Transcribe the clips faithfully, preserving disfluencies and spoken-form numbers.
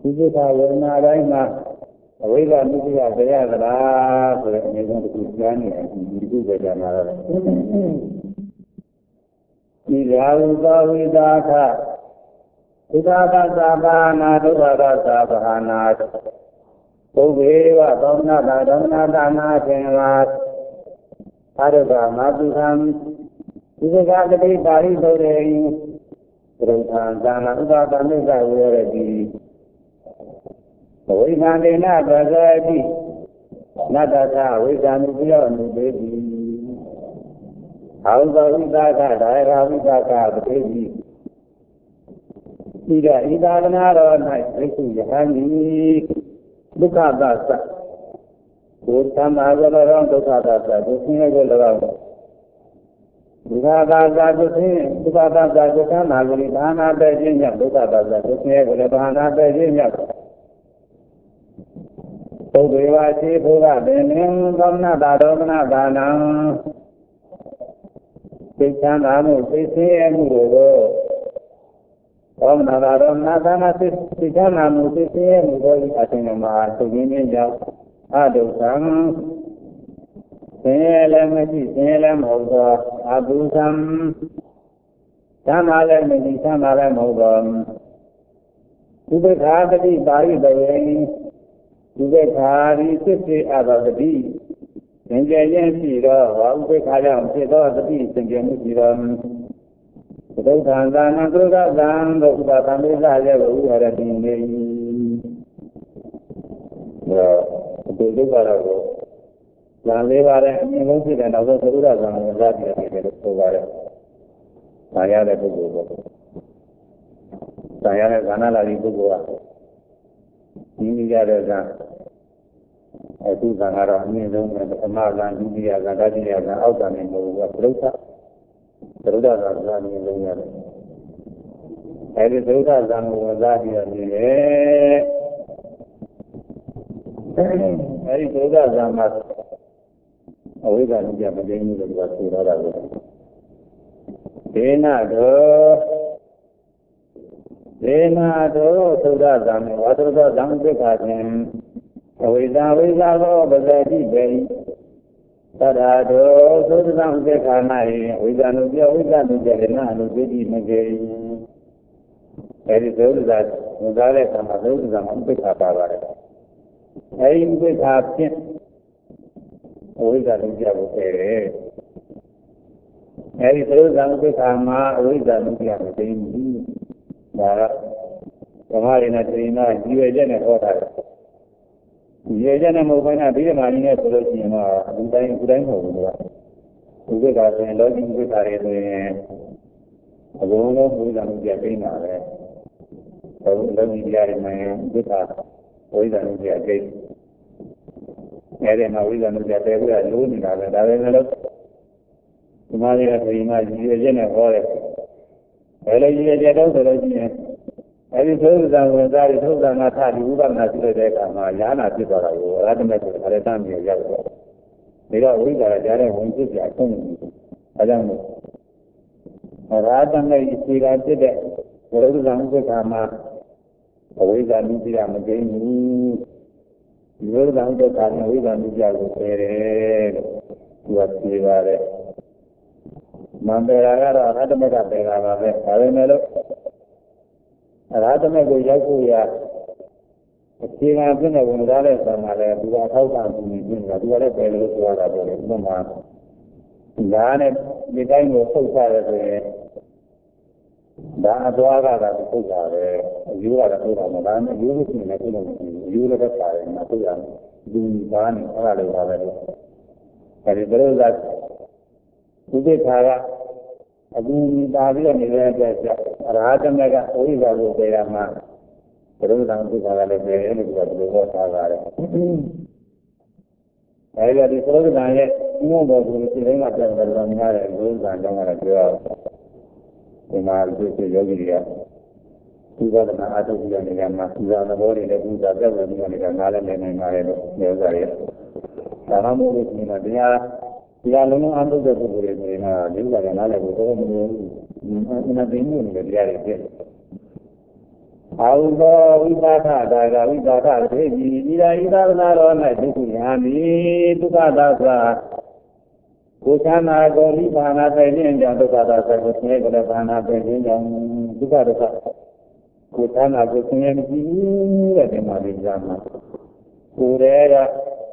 ဒီကိစ္စဝေဒနာတိုင်းမှာအဝိဇ္ဇာမှုကတရားသလားဆိုတဲ့အနေနဲ့ဒီကြားနေတယ်ဒီကုပဲကြမှာတော့ဒီရာဟုသောဝိသာခသုဒ္ဓသာသာဘာနာဒုက္ခသာသာဘာနာပုဗ္ဗေဝသောနာတာဒေါနာတာနာသင်္ဃာအာရကမာတုခံဒီကကတိပါဠိဆိုတဲ့ဘုရားသာနာဥပါဒမိစ္ဆဝေရတိဝိသန္တေနပဇာတိနတ္တသဝိဇာနုပြောအနုပေတိအာဟုသောဝိသကဒါယဝိသကပတိတိဤကဤသာသနာတော်၌ဘိက္ခုယဟန်ဤဒုက္ခသသကိုသမ္မာဇလောဒုက္ခသသကိုဆင်းရဲကို၎င်းဒုက္ခသသကိုဆင်းဒုက္ခသသကိုသမ္မာဂလိဘာနာပဲ့ခြင်းကြောင့်ဒုက္ခသသကိုဆင်းရဲကိုဘာနာပဲ့ခြင်းကြောင့်ပုဗ္ဗေဝရှိဘုရားပင်မင်းသောနာတာဒေါမနာဘာနံသိချမ်းသာမှုသိဆင်းရဲမှုတို့ကိုသောနာတာဒေါမနာဘာနာသိသိချမ်းသာမှုသိဆင်းရဲမှုတို့အခြင်းမှာသုခင်းခြင်းကြောင့်အဒုက္ခံဆင်းရဲလည်းမရှိဆင်းရဲလည်းမဟုတ်သောအဘုသံသံသာလည်းမရှိသံသာလည်းမဟုတ်သောဥပ္ပခာတတိပါဠိတော်ဥပ္ပခာရီစစ်စေအဘဂတိသင်္ကြန်ရင်ရှိတော့ဥပ္ပခာကြောင့်ဖြစ်သောတတိသင်္ကြန်မှုရှိတော်ဒုက္ခသာနဒုက္ခသံဒုက္ခသံမေသရဲ့ဥရရတိနေ၏ဒီဒုက္ခတော့ဇာလေးပါတဲ့အမြင်ဆုံးဖြစ်တဲ့နောက်ဆုံးသရုဒ္ဓဇာန်ကိုကြားပြရတယ်လို့ဆိုပါတယ်။ဒါရတဲ့ပုဂ္ဂိုလ်ပေါ့။ဒါရတဲ့ဇာနာလာဒီပုဂ္ဂိုလ်ကဒီနည်းရတဲ့ဇာန်အခုဇာန်ကတော့အမြင်ဆုံးပဲပထမဇာန်ဒုတိယဇာန်တတိယဇာန်အောက်ဇာန်နဲ့မဟုတ်ဘူးကသရုဒ္ဓသရုဒ္ဓဇာန်ကအမြင်ဆုံးရတယ်။အဲဒီသရုဒ္ဓဇာန်ကိုကြားပြရတယ်အဲဒီဒုက္ခဇာမအဝိဇ္ဇာဉာဏ်မသိဘူးလို့ပြောဆိုရတာပဲဒေနာတော်ဒေနာတော်သုဒ္ဓဇာမေဝါသုဒ္ဓဇံသိက္ခာဖြင့်အဝိဇ္ဇာဝိဇ္ဇာသောပဇာတိပေသတ္ထာတော်သုဒ္ဓဇံသိက္ခာ၌ဝိဇ္ဇာနုပြောဝိဇ္ဇာနုကျေနာအနုပိတိမကေအဲဒီသုဒ္ဓဇာဝင်စားတဲ့အခါမှာသုဒ္ဓဇာမှာသိက္ခာပါပါတယ်အဲဒီဝိသဖြင့်အဝိဇ္ဇာလုံးကြဖို့ပဲအဲဒီသရုပ်ဇံဝိသမှာအဝိဇ္ဇာလုံးကြမသိဘူးဒါကဓမ္မရင်းနဲ့တိနာကြီးရွယ်ချက်နဲ့ဟောတာကြီးရွယ်ချက်နဲ့မဟုတ်ဘဲနဲ့ဒီဓမ္မကြီးနဲ့ဆိုလို့ရှိရင်တော့ဒီတိုင်းဒီတိုင်းမဟုတ်ဘူးကွာဝိသကဆိုရင်လောကီဝိသတွေဆိုရင်အကုန်လုံးဝိဇ္ဇာလုံးကြသိနေတာပဲဘုလောကီတရားတွေမှာဝိသဝိဇ္ဇာလုံးကြအကျိတ်အဲဒီမှာဝိဇ္ဇာလုံးကြတဲ့ပြီးတော့လိုးနေတာပဲဒါပဲလို့ဒီမှာလည်းခရီးမှာရည်ရွယ်ချက်နဲ့ဟောတယ်ဘယ်လိုရည်ရွယ်ချက်တော့ဆိုလို့ရှိရင်အဲဒီသုဒ္ဓဇံဝင်စားပြီးသုဒ္ဓနာထဒီဥပဒနာရှိတဲ့အခါမှာညာနာဖြစ်သွားတာကိုအရဟတမေဆိုအရဟတမြေရောက်တော့ဒါတော့ဝိဇ္ဇာကြားတဲ့ဝင်ဖြစ်ကြအဆုံးနေတယ်အဲကြောင့်မို့အရဟတမေရှိတာဖြစ်တဲ့သုဒ္ဓဇံဥပ္ပခါမှာအဝိဇ္ဇာလူကြီးကမသိဘူးဒီလိုတောင်တော့ကာမဝိဇ္ဇာလူကြီးကိုဆယ်တယ်လို့သူကပြေပါတယ်မန္တရာကတော့အရဟတမေကပေတာပါပဲဒါပေမဲ့လို့အရဟတမေကိုရောက်ဖို့ရအခြေခံပြည့်တဲ့ဝင်စားတဲ့ဆံမှာလည်းသူကထောက်ပံ့ပြီးနေတာသူကလည်းပဲလို့ပြောတာပေါ့လေဥပမာဒါနဲ့ဒီတိုင်းကိုထုတ်ထားတယ်ဆိုရင်ဒါအသွားကတာပုဂ္ဂါပဲအယူကတော့ထုတ်တာမဟုတ်ဒါနဲ့ယူလို့ရှိရင်လည်းပြုလို့ရှိရင်ယူလို့တော့ပါတယ်မထုတ်ရဘူးဒီဘာနဲ့အဲ့ဒါလည်းပါပဲလို့အဲဒီဘုရားကဥပိ္ပခါကအကူပါပြီးတော့နေတဲ့အတွက်အရဟတမေကအဝိဇ္ဇာကိုပေရမှာဘုရားကဥပိ္ပခါကလည်းပေတယ်လို့ပြောတယ်လို့ဟောထားပါတယ်အဲဒီဒီဘုရားကရဲ့ဥမ္မောကိုဒီတိုင်းကပြန်တယ်လို့များတယ်ဘုရားကကြောင့်လည်းပြောဒီမှာဒီလိုယောဂီတွေကဒီကနေ့အထုပ်ပြနေကြမှာဒီသာသဘောတွေလည်းဒီသာပြတ်နေနေတာငါလည်းနေနေပါတယ်လို့ပြောကြတယ်ဒါမှမဟုတ်လို့ဒီမှာတရားတရားလုံးလုံးအထုပ်တဲ့ပုဂ္ဂိုလ်တွေနေမှာဒီကနေ့နားလည်းဘုရားမလို့အနာသိမှုနဲ့တရားတွေဖြစ် Auto Vipata Daga Vipata Devi Ida Ida Narona Dukuyami Dukadasa Kuchana Goli Bana Pedin Jadukada Sakutne Bana Pedin Dukadasa Kuchana Kuchini Madinjama Kurera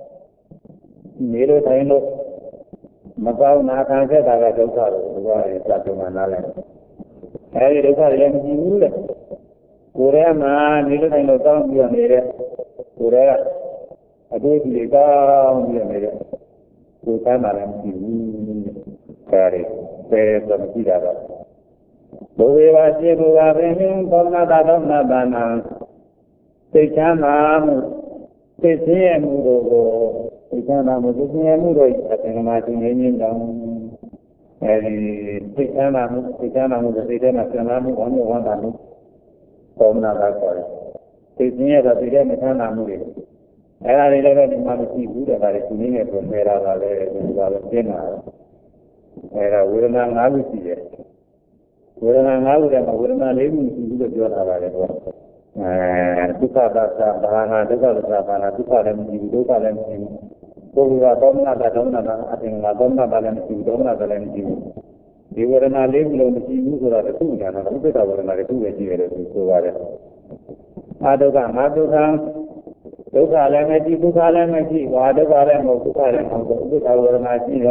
Nero Taino Macau Nakanga Daga Duka Satumanala Harry Duka Yamji Korea ma nilo tayo tao biya mere Korea ado biya tao biya mere Korea malam biya kare kare sampai dah Bowe wajib bowe bening kona dadam nadana Sekana mu Sekaya muro Sekana mu sekaya muro Sekana mati nyenyen dong Hari sekana mu sekana mu sekana sekana mu kami orang tahu Komna Dakar. Sesungguhnya tapi dia macam namu dia. Era ni lagi ni mahu si budak dari sini ni pun era lagi juga kena. Era urang ngalu si dia. Urang ngalu dia, urang lagi si budak jual lagi tu. Eh, duka bahasa bahana, duka bahasa bahana, duka dalam si duka dalam si. Kau juga komna dalam dalam, ada yang komna dalam si, komna dalam si. Di warna lem belum diibu sudah itu jangan sampai tahu warna itu jadi itu ada. Ada kan, ada kan. Itu kalau macam itu kalau macam ada kalau mau kalau mau itu tahu warna itu.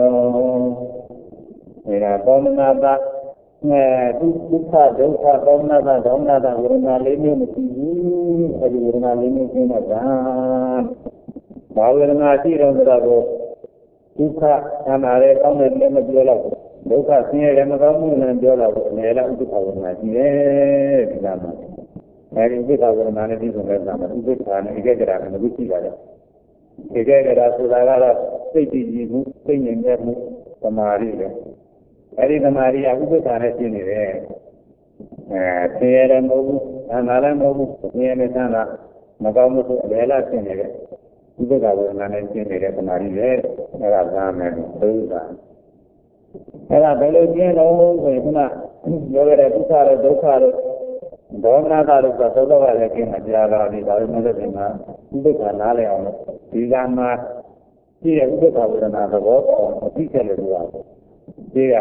Ini apa mana? Eh, itu ada, itu apa mana? Mana ada warna lem yang diibu, ada warna lem yang ada. Bahawa warna itu orang berapa? Itu kan ada kamu lem jualan. Duka sini ada macam mana jual apa? Nela itu tahu macam ni, macam. Hari ini tahu mana ni semua sama. Itu kan, ini kerana itu tidak ada. Ini kerana sudah ada seperti itu, seperti ini kemari le. Hari kemari aku tu sana sini le. Eh, saya mahu, anak mahu, saya macam macam tu bela sini le. Itu tahu mana sini le kemari le. Era zaman tu kan. Era belo dia loh, sebab juga ada besar dosa, dosa ada dosa, dosa ada yang menjaga di dalam mana mana, itu kan ada yang tidak mah, dia itu tahu dengan apa, tidak ada dia,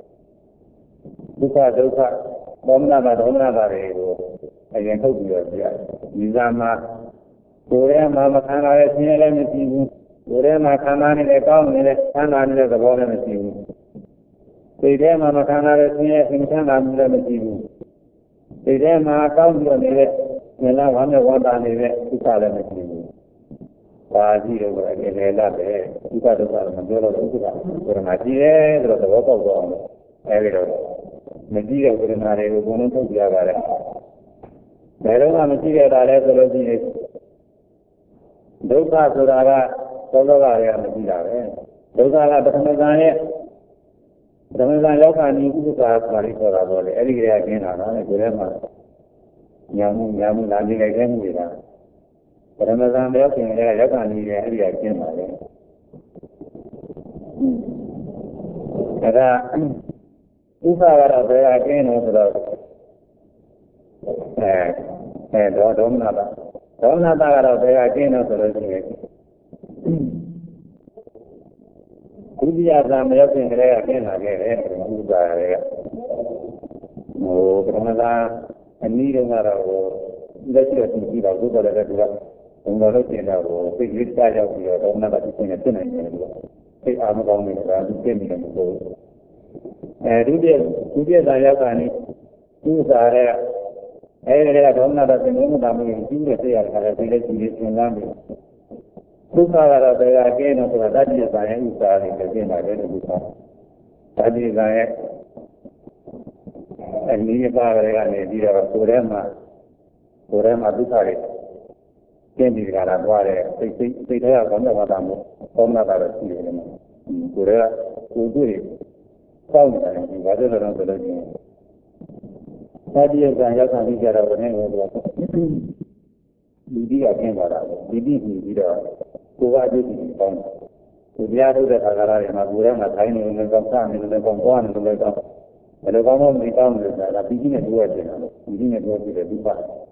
dosa dosa, dosa ada dosa ada itu, yang tahu dia dia, tidak mah, Korea mah makan ada sini ada mesti, Korea makanan ini kau ni, makanan ini sebab mesti. Tidak makan ada sini, ingin ambil mesti. Tidak makan juga ni, nela mana wanda ni, kita ada mesti. Pagi orang ni nela deh, kita tu kalau menjual itu kan, orang mati deh, terus apa kau buat? Eh, mesti dia orang ada itu pun tu dia ada. Mereka mesti dia ada terus ni. Dosa saudara, saudara yang mesti ada. Dosa lah berkenaan Ramadan lokal ni itu tak kali korang boleh. Eri kira kena lah, kira mana. Nyamu nyamu lagi lagi ni lah. Ramadan lokal ni lokal ni eri kena lah. Ada usaha ada berapa kena sudah. Eh eh dua dua nada. Dua nada ada berapa kena sudah ni. Kuliah sama yang mereka kena kena muda mereka. Oh, kerana ini dengan orang Indonesia sendiri lalu kalau ada dua orang kena orang pergi saja dia orang nak pergi kena kena dia. Eh, amat orang ni orang kena kena tu. Eh, dunia dunia saya kan ni, tu saya. Eh, mereka orang nak pergi mana kami juga saya kalau tidak sini senang. Duka ada berapa kena tu ada di sana usaha ni kerana ada duka. Tadi saya ini apa mereka ni dia Korea mah Korea mah duka ni. Kena di negara luar ni, saya kalau nak tamu, kalau nak ada sih ni. Korea kultur ni, kau ni kan, wajar orang berada ni. Tadi saya kan di negara ni orang Bidi akan berada, bidi ni dia. Kuat je ni kan. Dia tu dah agak yang agak nak tanya ni dengan kawan, dengan kawan, dengan kawan. Kalau kamu ni kawan ni, tapi bidi ni dua je, bidi ni dua je dua.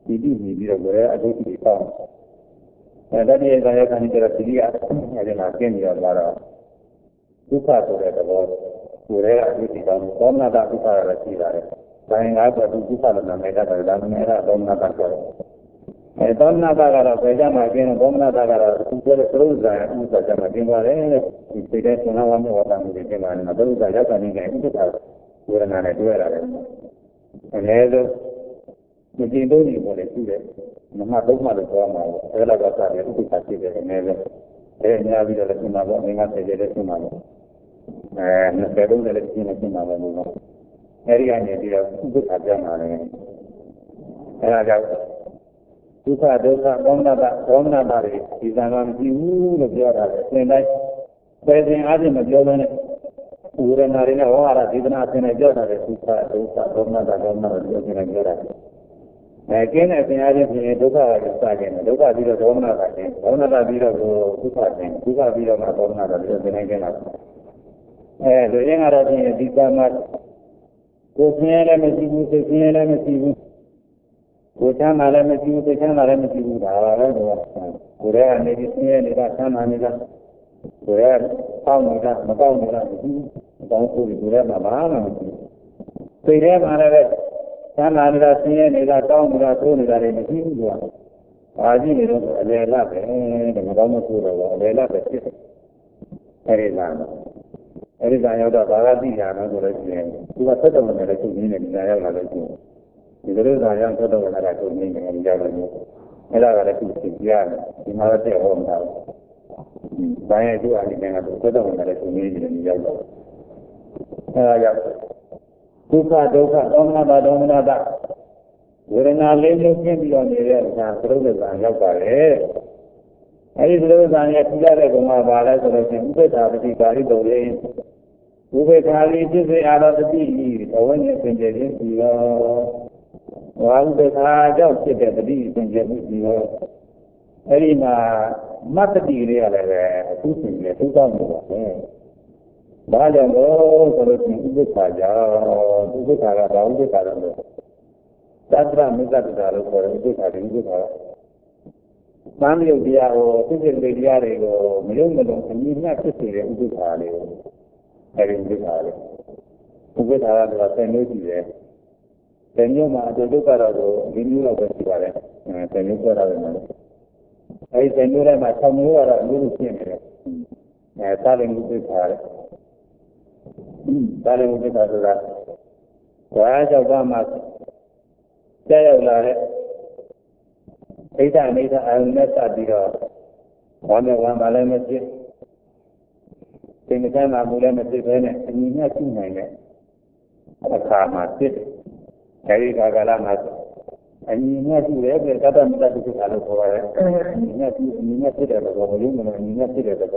ဒီဒီပြီးတော့ကိုယ်ရဲ့အထုပ်ကြီးပေါင်းအဲတတိယကာယခန္ဓာကျတော့ဒီကအဲဒီမှာကျင်းပြီးတော့လာတော့ဒုက္ခဆိုတဲ့သဘောကိုယ်ရဲ့အထုပ်ကြီးပေါင်းသောမနာတဒုက္ခရရှိလာတယ်။ဒါရင်ကတော့ဒုက္ခလို့နာမည်တတ်တယ်ဒါမှမဟုတ်သောမနာတဆိုတယ်။အဲသောမနာတကတော့ဘယ်ကြမှာကျင်းသောမနာတကတော့သူပြောတဲ့သရုပ်ဇာဥစ္စာကြမှာကျင်းသွားတယ်ဒီစိတ်တဲ့ဆန္ဒဝါမျက်ဝါဒမှုတွေကျင်းသွားတယ်သရုပ်ဇာရောက်တာနေတယ်ဥစ္စာဝေဒနာနဲ့တွေ့ရတယ်။အဲဒါမကျင်တော့ဘူးပေါ့လေသူ့ရဲ့မမသုံးမှလို့ပြောမှာပေါ့အဲလောက်ကစားတယ်ဥပ္ပခရှိတယ်အနေနဲ့အဲညာပြီးတော့လည်းရှင်းမှာပေါ့အင်္ဂါဆယ်ကျတဲ့ရှင်းမှာပေါ့အဲနှစ်ဆယ်လုံးလည်းရှင်းနေရှင်းမှာပဲလို့အဲဒီကနေပြီးတော့ဥပ္ပခပြောင်းလာတယ်အဲဒါကြောင့်ဒုက္ခဒုက္ခကောင်းတာကောင်းတာတွေဒီသံဃာမရှိဘူးလို့ပြောတာလေသင်တိုင်းပဲစဉ်အားဖြင့်မပြောဘဲနဲ့ဝေဒနာတွေနဲ့ဝါရဒေသနာဆင်းနေပြောတာလေဒုက္ခဒုက္ခကောင်းတာကောင်းတာလို့ပြောနေကြတာအဲကျင်းတဲ့ပညာချင်းဖြင့်ဒုက္ခကိုစခြင်းဒုက္ခပြီးတော့ဒေါမနတာခြင်းဒေါမနတာပြီးတော့ဒုက္ခခြင်းဒုက္ခပြီးတော့မှဒေါမနတာပြီးတော့သင်နိုင်ကြတာအဲလူရင်းကတော့ဖြင့်ဒီကမှာကိုယ်ဆင်းရဲလည်းမရှိဘူးစိတ်ဆင်းရဲလည်းမရှိဘူးကိုယ်ချမ်းသာလည်းမရှိဘူးစိတ်ချမ်းသာလည်းမရှိဘူးဒါပါပဲတော့ကိုယ်ရဲ့အနေနဲ့ဆင်းရဲနေတာချမ်းသာနေတာကိုယ်ရဲ့ပေါင်းနေတာမပေါင်းနေတာမရှိဘူးအပေါင်းဆိုပြီးကိုယ်ရဲ့မှာဘာမှမရှိဘူးစိတ်ထဲမှာလည်းသံဃာနေတာဆင်းရဲနေတာတောင်းနေတာသိုးနေတာတွေမရှိဘူးကွာ။ဘာကြည့်နေတော့အလေလပဲတဲ့မကောင်းမဆိုးတော့အလေလပဲဖြစ်တယ်။အဲဒီလား။အဲဒီကရောက်တော့ဘာသာသိတာတော့ဆိုလို့ရှိရင်သူကသက်တော်နဲ့လည်းချုပ်နေတယ်ညာရောက်လာလို့ရှိရင်ဒီလိုသာရောက်သက်တော်နဲ့လည်းချုပ်နေတယ်ညာရောက်လို့အဲဒါကလည်းသူသိကြရတယ်ဒီမှာတော့တဲ့ဟောမှာ။ဘာရဲ့သူ့အနေနဲ့ကတော့သက်တော်နဲ့လည်းချုပ်နေတယ်ညာရောက်တော့အဲဒါကြောင့်ဒုက္ခဒုက္ခသောမနာတာဒေါမနတာဝေဒနာလေးမျိုးပြင်းပြီးတော့နေတဲ့အခါသရုပ်ဇာရောက်ပါတယ်အဲဒီသရုပ်ဇာရဲ့ထူးခြားတဲ့ပုံမှာပါလဲဆိုတော့ဥပ္ပဒါပတိပါဠိတော်လေးဥပ္ပခာလိဖြစ်စေအာရတတိဘဝနဲ့သင်ကျခြင်းပြီးတော့ဝါဥပ္ပခာကြောင့်ဖြစ်တဲ့တတိသင်ကျမှုပြီးတော့အဲဒီမှာမတ္တတိလေးရတယ်ပဲအထူးသင်ကျသုသောမှုပါပဲဘာကြောင့်လို့ဆိုလို့ရှိရင်ဥပ္ပခါကြောင့်ဥပ္ပခါကဘာဥပ္ပခါလဲလို့သတ္တရမိစ္ဆတ္တာလို့ခေါ်တယ်ဥပ္ပခါဒီဥပ္ပခါသံယုတ်တရားကိုသိစိတ်တရားတွေကိုမယုံမလုံးအမြင်နဲ့ဖြစ်စေတဲ့ဥပ္ပခါလေးကိုအဲဒီဥပ္ပခါလေးဥပ္ပခါကတော့ဆယ်မျိုးရှိတယ်ဆယ်မျိုးမှာအတူတူကတော့ဒီမျိုးတော့ပဲရှိပါတယ်အဲဆယ်မျိုးပြောတာပဲနော်အဲဒီဆယ်မျိုးထဲမှာ၆မျိုးကတော့အမျိုးမျိုးဖြစ်နေတယ်အဲသာလင်ဥပ္ပခါလေးဒါလည်းဥပ္ပဒါဆိုတာဝါးကြောက်ပါမှကြောက်ရောက်လာတဲ့ဣဒ္ဓအိဋ္ဌအာယုန်နဲ့စပ်ပြီးတော့ဝမ်းနဲ့ဝမ်းပါလည်းမဖြစ်စိတ်မချမ်းသာမှုလည်းမဖြစ်ဘဲနဲ့အညီနဲ့ရှိနိုင်တဲ့အခါမှာဖြစ်တယ်အဲဒီကာလမှာအညီနဲ့ရှိတယ်ပြသတ္တမတ္တတိကလို့ခေါ်ပါတယ်အညီနဲ့ရှိအညီနဲ့ဖြစ်တဲ့ဘောဘလို့မလို့အညီနဲ့ဖြစ်တဲ့ဘော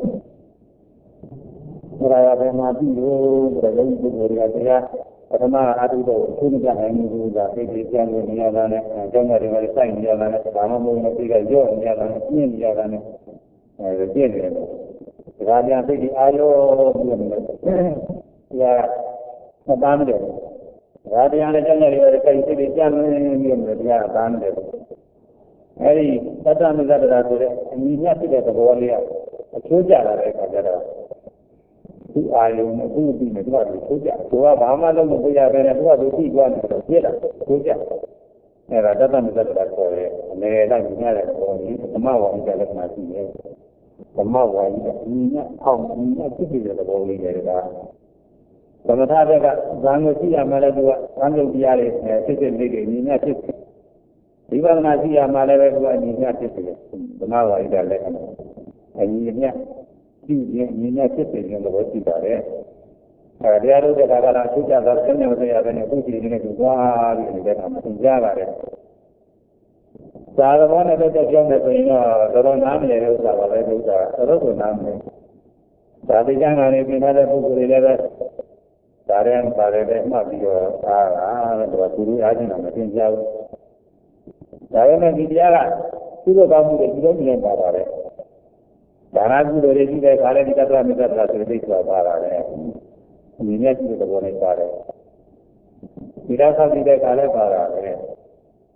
ဘုရားဘယ်မှာပြီးလို့ဆိုတော့ဒီလိုတွေကတရားပထမအထုတော့သိမကြနိုင်ဘူးကသိသိပြန်လို့နေရတာနဲ့အကြောင်းတွေလည်းစိုက်နေရတာနဲ့ဘာမှမဟုတ်ဘူးသိကရော့နေရတာနဲ့ပြင်းနေရတာနဲ့အဲပြင်းနေတယ်ဒါပြန်သိဒီအာရောပြီးနေတယ်တရားမပန်းတယ်ဒါတရားလည်းကြောင်းတွေလည်းစိုက်သိသိပြန်နေပြီးနေတရားပန်းတယ်အဲဒီသတ္တမဇ္ဇတာဆိုတဲ့အညီမြတ်ဖြစ်တဲ့သဘောလေးကအချိုးကြလာတဲ့အခါကျတော့သူ့အာယုံနဲ့သူ့အပြီးနဲ့သူကသူကြသူကဘာမှလုံးမပြရဘဲနဲ့သူကသူကြည့်သွားတယ်ပြည့်တာသူကြအဲဒါတတ္တမဇ္ဇတာခေါ်တယ်အနေနဲ့ညညတဲ့ခေါ်ပြီးသမဝါယိကလက္ခဏာရှိတယ်သမဝါယိကအညီနဲ့အောင်အညီနဲ့ဖြစ်တဲ့သဘောလေးတွေကသမထဘက်ကဇာန်ကိုရှိရမှလည်းသူကသံယုတ်တရားတွေဖြစ်ဖြစ်လေးတွေအညီနဲ့ဖြစ်တယ်ဒီဝဒနာရှိရမှလည်းပဲသူကအညီနဲ့ဖြစ်တယ်သမဝါယိကလက္ခဏာအညီနဲ့ဒီရင်ညီနဲ့ဖြစ်တဲ့သဘောရှိပါတယ်။အဲတရားတို့ကကလာသိကြတာဆင်းရဲမရတဲ့ပုဂ္ဂိုလ်တွေနဲ့ကြွားပြီးနေတဲ့အခါမှာသင်ကြားပါတယ်။သာသဘောနဲ့တက်ကြောင်းတဲ့ဆိုရင်တော့တော်တော်နားမလည်တဲ့ဥစ္စာပါပဲဥစ္စာတော်တော်ကိုနားမလည်။သာတိကျမ်းကနေပြင်ထားတဲ့ပုဂ္ဂိုလ်တွေလည်းပဲဒါရဲဒါရဲနဲ့မှတ်ပြီးတော့အားလားတော့သူတို့အားချင်းတော့မသင်ကြားဘူး။ဒါပေမဲ့ဒီတရားကသူ့တို့ကောင်းမှုတွေဒီလိုမြင်ပါပါတယ်။ဒါနကုသိုလ်တွေရှိတဲ့ခါလည်းဒီတ္တရမေတ္တာဆိုတဲ့သိစွာပါလာတယ်။ဒီနေ့ရှိတဲ့သဘောနဲ့ပါတယ်။ဒီတော့ဆောက်ပြီးတဲ့ခါလည်းပါလာတယ်။သ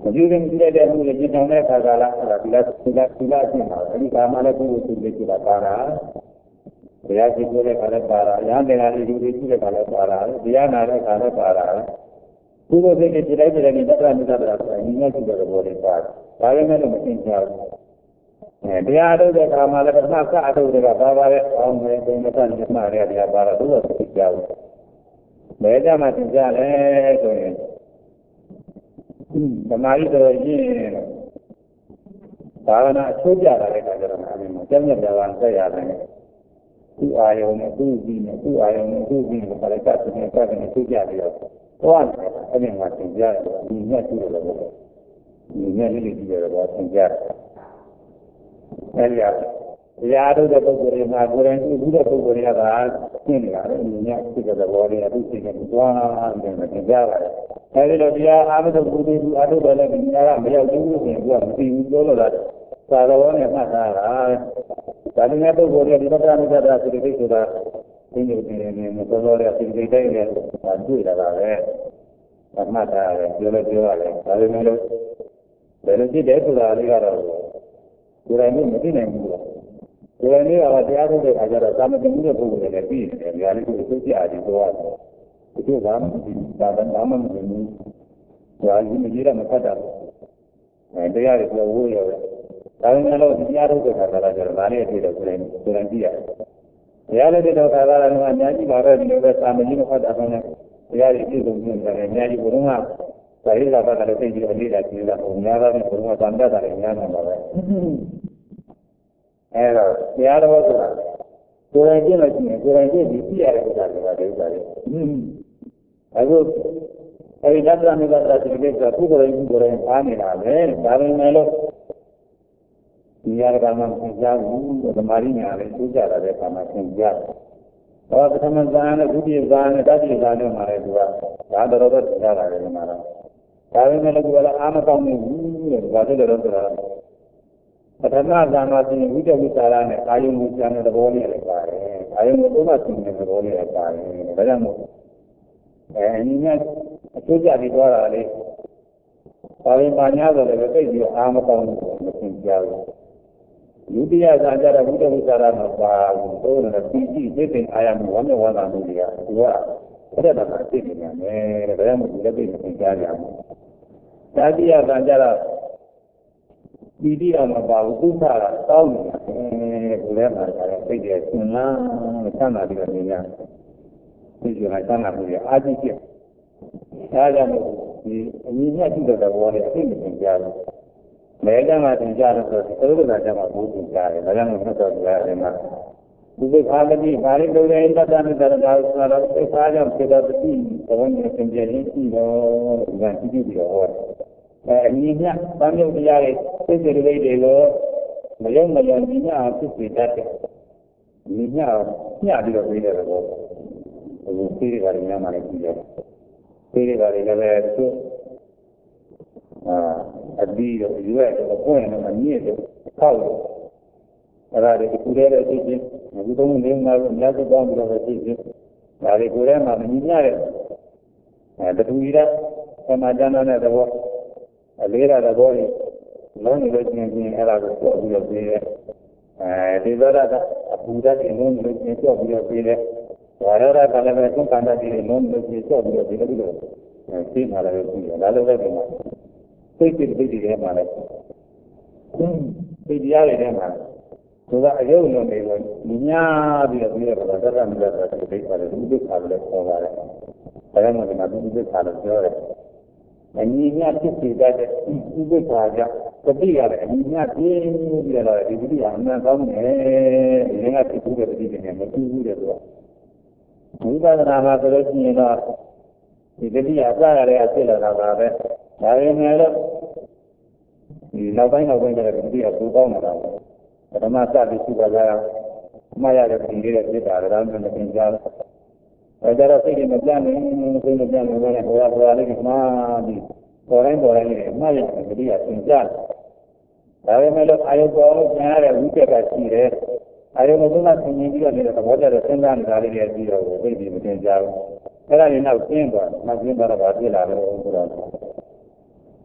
you can get a religion on a Kagala, Pila, any Kamala to the Para. They are people like Kalapara, young and I do the Kalapara, they are not a Kalapara. Who was it directed and in the Ramada, and not to the body part. Parliament in charge. They are the Kamala, I told the Baba on the Sun Maria, the Abara, who was picked out. Beja Matinja, the Marita, Savana, Soja, I mean, tell me the one say, two iron, two beam, two iron, two beam, but I got to make seven, two jabbies. One, I mean, what in Jar, you not do the work. You never do the work in Jar. The other the Bogori, my grand, you do the Bogori of art, you know, because the body of two things one and Java. Every of the other good, other than Yara, may have do you go that. Salon and Mata, Saturday Bogori, the other to the regular thing in the Bogori of the day and do it about it. But Mata, you're a jewel, I remember. There is the day to the Aligaro. Do I mean the do I knew about the other day I got a summer in the book and a piece and reality is the idea to us. It is one, but an almond in me. Well, you may get a Makata. And they are the way of it. I don't know the other day I got a variety of friends to Randia. The reality of Kavara and Yaki Mara in the family of Adamana, the reality of Yaki Buruma, Sarila Bata, the leader, Yara, and Burma Tanda, and Yana. Error. The other was so I did like me, so I did the P R. I will. I will not run about that to get the people in the Amina, then, Baron Mello. The Yarama Pinjam, the Marina, and Sujara, the Kamakinja. Or the Tamazana, Gudi Zana, that is Zana Maradua, the other of the Zara, Mara. Baron Mello, Amazon, what is the but I'm not saying we don't get around it. I am with the body of the car. I am with the body of the car. And you know, I told you I did what I did. I am my other level, you arm upon the King Java. You be as I got a little bit around of a P G, living, I am one of one on the other. Whatever I'm thinking, and I am with the King Java. That is, I got a Didi on about Buddha, Tom, Lemma, I think it's Sana, I cannot be agitated. Adam, we had to go to the water, I think in Java. Megama in Java, over the Jama Buddha, I don't know that. We will have a deep, I don't know that I'm about the Adam, set up the team, the one you can get into the video. And you know, some of the guys, this is the way they go. The young man, you know, to be that. You know, yeah, you don't read it at all. You see it very young, I think. See it very young. A deed of the U S, a point of a near the color. Rather, the Kudera teaching, we don't know never gone to the teaching. Rather, Kurema, and you know, and the Tuida, and I don't know the work. A later the body, long looking in Ella was of your beer. These are a Buddha in long looking of your beer. Whatever I can conduct in long looking of your beer. And see how I will be another way. Take it with the Emma. With the other Emma. So that I don't know they were Nia, the beer, but I don't know that they were a little bit of it. I don't know that this is how it's and you have to see that you will have the bigger and you have to be a man from there. You have to do everything and do it as well. We got an amateur, you know, if you have a still about it, I remember you know, I know when there will be a two bomb around. But I'm not that super my other thing is around the Pinjal. There are things in the Jan, in the Jan, when I was living Madi, or I'm going to be a Pinjal. I remember I was a week at Sire. I remember nothing in the water, the same land, I did zero, baby, Pinjal. There are enough chamber, nothing but about the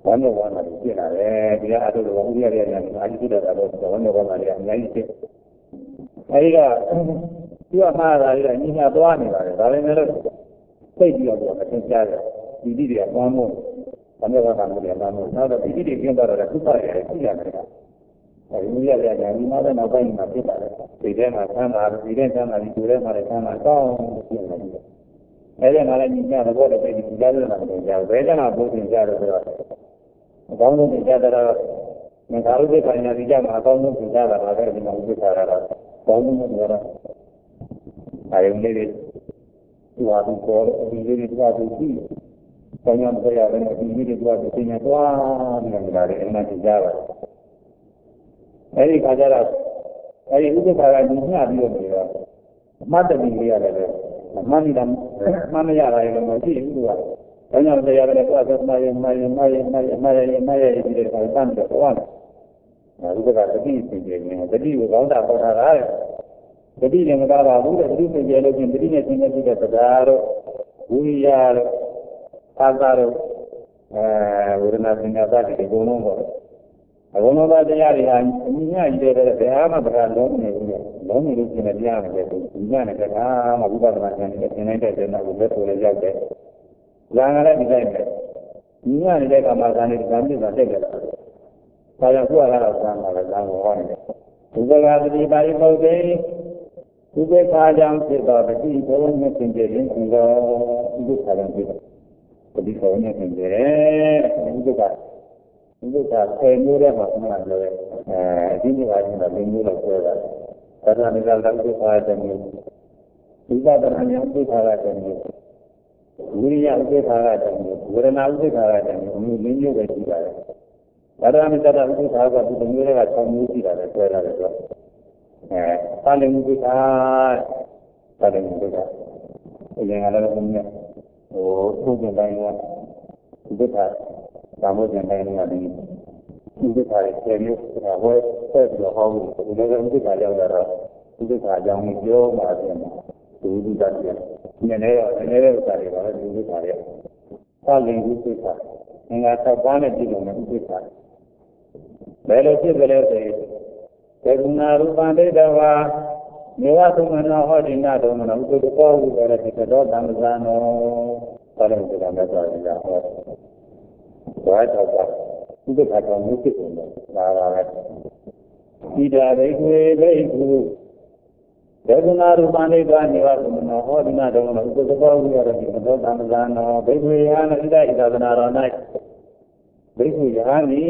ဘောနောဘောနာကိုပြင်လာတယ်ဒီကအတူတူဥရရရနဲ့အာကြီးတာတော့ဘောနောဘောနာတွေအများကြီးဖြစ်အဲဒီကသူကမှားတာလေညညာသွားနေပါတယ်ဒါလည်းလည်းသိပြီးတော့အသင်ကြားတယ်ဒီဒီတွေကကောင်းမို့ဘောနောဘောနာမျိုးတွေကောင်းမို့နောက်တော့ဒီဒီတွေပြင်သွားတော့သူ့ပါရတယ်သိရတယ်အဲဒီဥရရရဒီမှာလည်းနောက်ပိုင်းမှာဖြစ်ပါတယ်ဒီထဲမှာဆမ်းတာဒီထဲဆမ်းတာဒီကိုယ်ထဲမှာလည်းဆမ်းတာကောင်းပြင်နေတယ်အဲဒီမှာလည်းညညာတော့တော့ပြည်ဒီကြားရတာမကြောက်ဘယ်ကမှဘုရင်ကြတော့ဆိုတော့အကောင်းဆုံးကြတာတော့ငါတို့ဒီပညာဒီကြမှာအကောင်းဆုံးကြတာပါပဲဒီမှာဥပ္ပခါရတာကောင်းဆုံးကြတာအဲဒီနေ့တွေသူဟာသူပေါ်ဒီလေးတွေသူဟာသူကြည့်ဆောင်းရမရရတယ်ဒီနေ့တွေသူဟာသူသင်ရသွားနေတာလေအမှန်တရားပါအဲဒီခါကျတော့အဲဒီဥပ္ပခါရညီမျှပြီးတော့နေတော့အမှတ်တည်းလေးရတယ်လေမှန်နေတာမှန်မရတာလည်းမရှိဘူးသူကဘာကြောင့်တရားလည်းသွားသွားမှရမှရမှရမှရမှရမှရဒီလိုကတမ်းတော့သွားတယ်။အဲဒီကတတိစိတ်ကြီးနေတတိကိုကောင်းတာပေါ်တာကတတိလည်းမကားပါဘူးတဲ့တတိစိတ်ကြီးလို့ချင်းတတိနဲ့သင်တဲ့တဲ့တရားတော့ဝိရိယတော့အာသာတော့အဲဝေဒနာသင်္ခါသတိဒီကုန်းလုံးပေါ့။အကုန်လုံးသောတရားတွေဟာအမြင်ရည်တဲ့ဘယ်မှမကလုံးနေဘူး။လုံးနေလို့ကျင်တရားမယ်တဲ့ဒီညနဲ့ကမှဝိပဿနာဉာဏ်နဲ့သင်နိုင်တဲ့တဲ့နောက်ကိုလက်ဆိုလည်းရောက်တယ်။ဉာဏ်ကလည်းဒီတိုင်းပဲ။ညနေတဲ့ကမှသာနေတဲ့ကံပြည့်တာတက်တယ်။ဒါကြောင့်ခုကတော့သံဃာလည်းသံဃာဟောနေတယ်။ဒီကကပတိပါရိပုတ်တိဒီကခါကြောင့်ဖြစ်တော့တတိဘုံနဲ့သင်ကြရင်ဒီတော့ဒီခါကြောင့်ဖြစ်တော့တတိဘုံနဲ့သင်ကြတယ်။ဒီကဒီကဆယ်မျိုးတဲ့မှာမှန်တယ်အဲအဒီနေ့ကလည်း၄မျိုးလောက်ပြောတာသာသနာ့ကလည်းဒီခါတဲ့မျိုးဒီကတည်းကဉာဏ်သိခါရတဲ့မျိုးဝိရိယဥပ္ပခါရတဲ့မျိုးဝေဒနာဥပ္ပခါရတဲ့မျိုးအမျိုး၄မျိုးပဲရှိပါတယ်သာသနာ့ကဥပ္ပခါကဒီမျိုးတွေက၆မျိုးရှိတာလည်းပြောရတယ်ဆိုအဲသာလင်ဥပ္ပခါသာလင်ဥပ္ပခါအရင်ကလည်းဘုရားဟိုသူ့ကျင်တိုင်းကဥပ္ပခါသာမို့ကျင်တိုင်းကဒီဥပ္ပခါရဲ့ဆယ်မျိုးဟောဆက်ပြီးတော့ဟောလို့ဒီလိုဥပ္ပခါရောက်လာတော့ဥပ္ပခါအကြောင်းကိုပြောမှပြန်ဒီဥဒ္ဒတိနည်းနည်းတော့နည်းနည်းတော့ဥစ္စာတွေပါပဲဒီဥစ္စာတွေသာလင်ဥပ္ပခါငါသဘောနဲ့ကြည့်လို့ဥပ္ပခါဘယ်လိုဖြစ်ကြလဲဆိုရင်သေကုဏရူပံဒိဋ္ဌဝါမေဝသုမနောဟောတိနာတော်မနောဥပ္ပကောဟုဆိုတဲ့ဒီတော်တံဇာနောသာလင်ဥပ္ပခါနဲ့ဆိုရင်ဟောဘာတော့ပါဥပ္ပခါတော်မျိုးဖြစ်တယ်ဒါပါပဲဣဒာဒိဋ္ဌေဒိဋ္ဌုဒေသနာရူပံဒိဋ္ဌာနေဝသုမနောဟောတိနာတော်မနောဥပ္ပကောဟုဆိုတဲ့ဒီတော်တံဇာနောဒိဋ္ဌေယဟနဣဒဣဒသနာတော်၌ဒိဋ္ဌိယဟနိ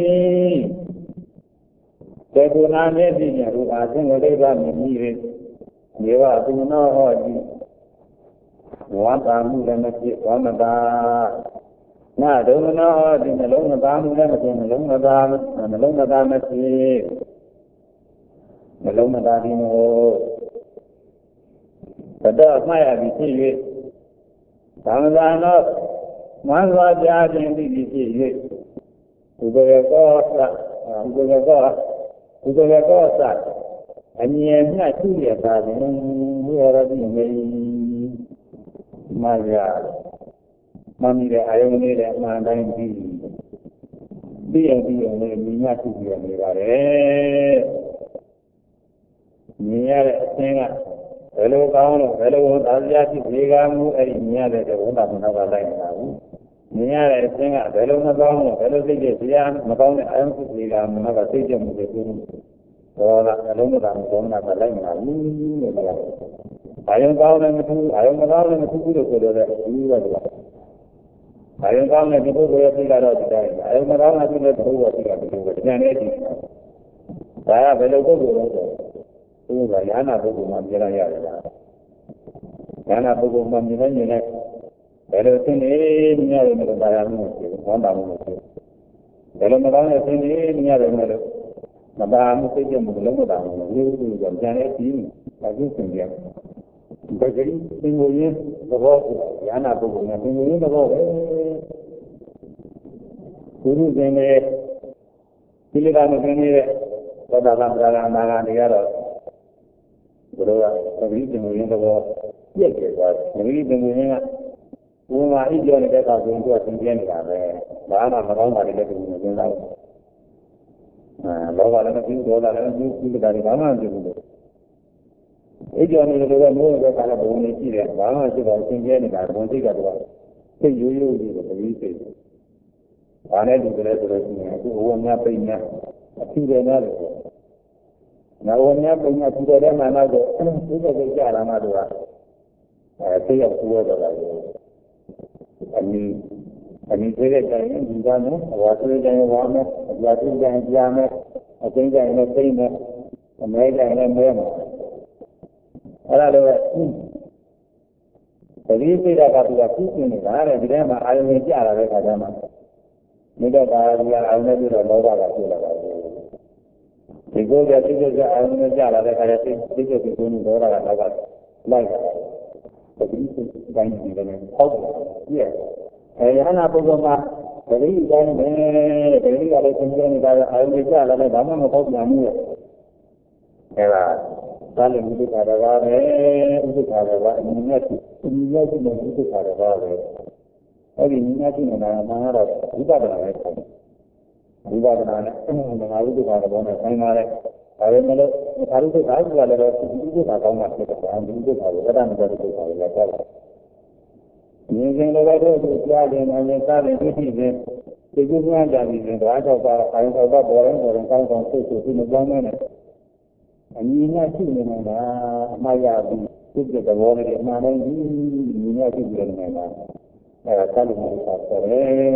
တေကုဏမေတိညရူပါသင်္ဃဒိဋ္ဌာမြည်၍နေဝသုမနောဟောတိဝါတာမှုလည်းမဖြစ်ဝါမတာနာဒုမနောဟောတိနှလုံးမသားမှုလည်းမဖြစ်နှလုံးမသားနှလုံးမသားမဖြစ်နှလုံးမသားဒီမို့တတော်မှားရပြီးဖြစ်၍သံဃာနောမန္တဝါပြာခြင်းသိပြီးဖြစ်၍ဥပယကောသဥပယကောဥပယကောသအမြဲမြတ်ရှိရတာပင်ဝိရတိမေမာယာမမီတဲ့အာယုန်လေးတဲ့အမှန်တိုင်းပြီးပြီးရင်ပြီးရင်လည်းမြတ်ရှိရနေပါတယ်မြင်ရတဲ့အသင်းကဘယ်လိုကောင်းလို့ဘယ်လိုသာသနာ့ဖြစ်ဒီကမှုအဲ့ဒီမြင်ရတဲ့ဝန်တာမနောကလိုက်နေတာဘူးမြင်ရတဲ့အသင်းကဘယ်လိုမကောင်းလို့ဘယ်လိုသိတဲ့ဇာမကောင်းတဲ့အာယုန်ဖြစ်ဒီကမနောကသိတဲ့မှုတွေပြုတော့လာအလုံးမသာမကောင်းတာကလိုက်နေတာဘူးလို့ပြောတယ်အာယုန်ကောင်းလည်းမထူးအာယုန်မကောင်းလည်းမထူးဘူးလို့ဆိုတော့လည်းဘူးပဲကွာအာယုန်ကောင်းတဲ့ဒီပုဂ္ဂိုလ်ရဲ့သိတာတော့ဒီတိုင်းအာယုန်မကောင်းတဲ့သူရဲ့ပုဂ္ဂိုလ်ရဲ့သိတာဒီလိုပဲဉာဏ်နဲ့ကြည့်ဒါကဘယ်လိုပုဂ္ဂိုလ်လဲဆိုသူကဉာဏပုဂ္ဂိုလ်မှမြင်ရရတယ်လားဉာဏပုဂ္ဂိုလ်မှမြင်နေနေနဲ့ဘယ်လိုသိနေမြင်ရတယ်လို့ဒါရမှုမရှိဘူးဝမ်းသာမှုမရှိဘူးဘယ်လိုမကောင်းတဲ့သိနေမြင်ရတယ်လို့မဘာမှုသိတဲ့မှုလုံးမတာဘူးလို့ဆိုတော့ဉာဏ်နဲ့ကြည့်ဒါကိုသင်ကြဘယ်ကြိမ်သင်ကိုရင်းသဘောကိုဉာဏပုဂ္ဂိုလ်နဲ့သင်ကိုရင်းသဘောပဲဘုရုသင်တဲ့ဒီလိုကမသင်နေတဲ့သောတာပန်ဗราနာဂာတွေကတော့ဘုရားကသတိသင်ကိုရင်းသဘောပြည့်ကျသွားတယ်သတိသင်ကိုရင်းကဘုမာဣကျော်နေတဲ့ကောင်ဆိုရင်သူကသင်ပြနေတာပဲဘာမှမကောင်းတာတွေလည်းသူမသိတော့အဲလောဘလည်းမသိဘူးဒေါသလည်းမသိဘူးကိလေသာတွေဘာမှမသိဘူးဣကျော်နေတဲ့လူကမျိုးတဲ့ခါကဘုံနေကြည့်တယ်ဘာမှမရှိတော့သင်ပြနေတာဘုံစိတ်ကတော့စိတ်ရိုးရိုးကြီးကိုတတိစိတ်ဘာနဲ့တူတယ်ဆိုတော့ရှိရင်အခုဝများပိညာအထူးတယ်နော်နာဝများပိညာထူတယ်တဲ့မှတော့ဒီလိုကြကြလာမှတော့အဲသိရောက်ကိုရတော့တယ်အနည်းအနည်းသေးတဲ့တိုင်းဒီကနေ့ဝါသွေးတိုင်းဝါမယ်အပြာသွေးတိုင်းကြားမယ်အသိတိုင်းလည်းသိမယ်အမဲတိုင်းလည်းမဲမယ်အဲ့ဒါလိုပဲသတိစိတ်ကသူကသိနေနေတာတဲ့ဒီထဲမှာအာရုံကြလာတဲ့ခါကျမှမိတော့ဒါကအာရုံနဲ့ပြီးတော့လောဘကဖြစ်လာတာဒီကိုယ်ကသိကြအာရုံနဲ့ကြလာတဲ့ခါကျသိသိကြပြီးကိုယ်နဲ့ဒေါသကလောဘလိုက်တာသတိစိတ်တိုင်းနေတယ်ဟုတ်ပြီအဲရဟနာပုဂ္ဂိုလ်မှာသတိတိုင်းပဲသတိကလည်းသင်္ကြန်နေတာအာရုံကြလာတဲ့ဘာမှမဟုတ်ပြန်ဘူးအဲဒါသာလမှုဒုက္ခတော်ပါပဲဥဒ္ဒခါတော်ပါအမြင်နဲ့အမြင်နဲ့ရှိတဲ့ဥဒ္ဒခါတော်ပါပဲအဲဒီမြင်နဲ့ရှိနေတာမှန်တော့ဝိပဿနာပဲဆိုင်ဝိပဿနာနဲ့အမှန်တရားဥဒ္ဒခါတော်နဲ့ဆိုင်ပါလေဒါပေမဲ့လို့သာရုဒ္ဒခါကလည်းဥဒ္ဒခါကောင်းမှဖြစ်တယ်။ဒီဥဒ္ဒခါကိုဝဒနာတော်ဒုက္ခကိုလည်းကြောက်တယ်။မြင်ခြင်းလည်းတော့သူကြားတယ်နားရင်စားတယ်သိသိခြင်းဒီကုသနာကြပြီးရင်ဒါကြောင့်ပါအာယုံတော်ပေါ်ရင်ပေါ်ရင်ကောင်းကောင်းသိသိပြီးမကြောင်းနဲ့အမြင်နဲ့ရှိနေမှာအမှားရပြီးသူ့တဲ့သဘောလေးအမှန်တိုင်းဒီမြင်နဲ့ရှိနေနေတာအဲဒါသတ်လို့မဟုတ်ပါဘူး။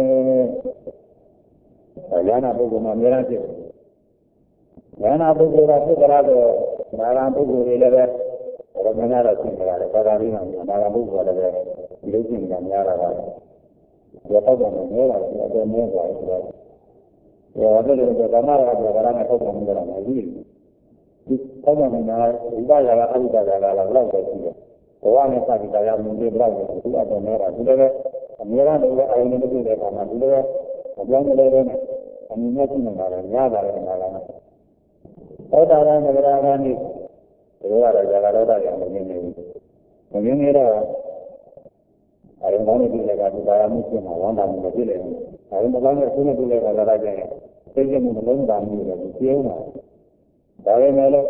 အဲရဟနာပုဂ္ဂိုလ်မှာအများကြီးဖြစ်တယ်။ဉာဏပုဂ္ဂိုလ်ကဖြစ်ကြတော့နာဂံပုဂ္ဂိုလ်တွေလည်းပဲဘယ်လိုများတော့ဖြစ်ကြတယ်ဘာသာလေးမှာနာဂံပုဂ္ဂိုလ်လည်းပဲဒီလိုဖြစ်နေတာများတာပါ။ဒီတော့တော့လည်းများတာလည်းအတော်များသွားတယ်ဆိုတော့ရောအဲ့လိုကဓမ္မရာကဘာသာနဲ့ထုတ်ပြန်နေတာမရှိဘူး။ဒီထုတ်ပြန်နေတာဥပယာကအရိပယာကလည်းဘယ်လောက်ပဲရှိတယ်။ဘဝနဲ့စသည်တရားမြင်ပြီးဘယ်လောက်ပဲဒီအတော်များတာဒီလိုပဲအများကြီးလည်းအရင်ကတည်းကအခါမှာဒီလိုပဲအကြောင်းလည်းလည်းအမြင်နဲ့ရှိနေတာလည်းများတာလည်းများတာသောတာပန်သဂရဂါနိဒီလိုကတော့ဇာကရောဒရံမမြင်နေဘူးမမြင်နေတော့အရင်ကောင်းတဲ့ပြည်ကဒီပါရမှုဖြစ်မှာဝမ်းသာမှုမဖြစ်နိုင်ဘူးအရင်ကောင်းတဲ့ဆုနဲ့ပြည်ကလာကြရင်သိကျမှုမလုံးတာမျိုးလည်းကျင်းမှာဒါပေမဲ့လို့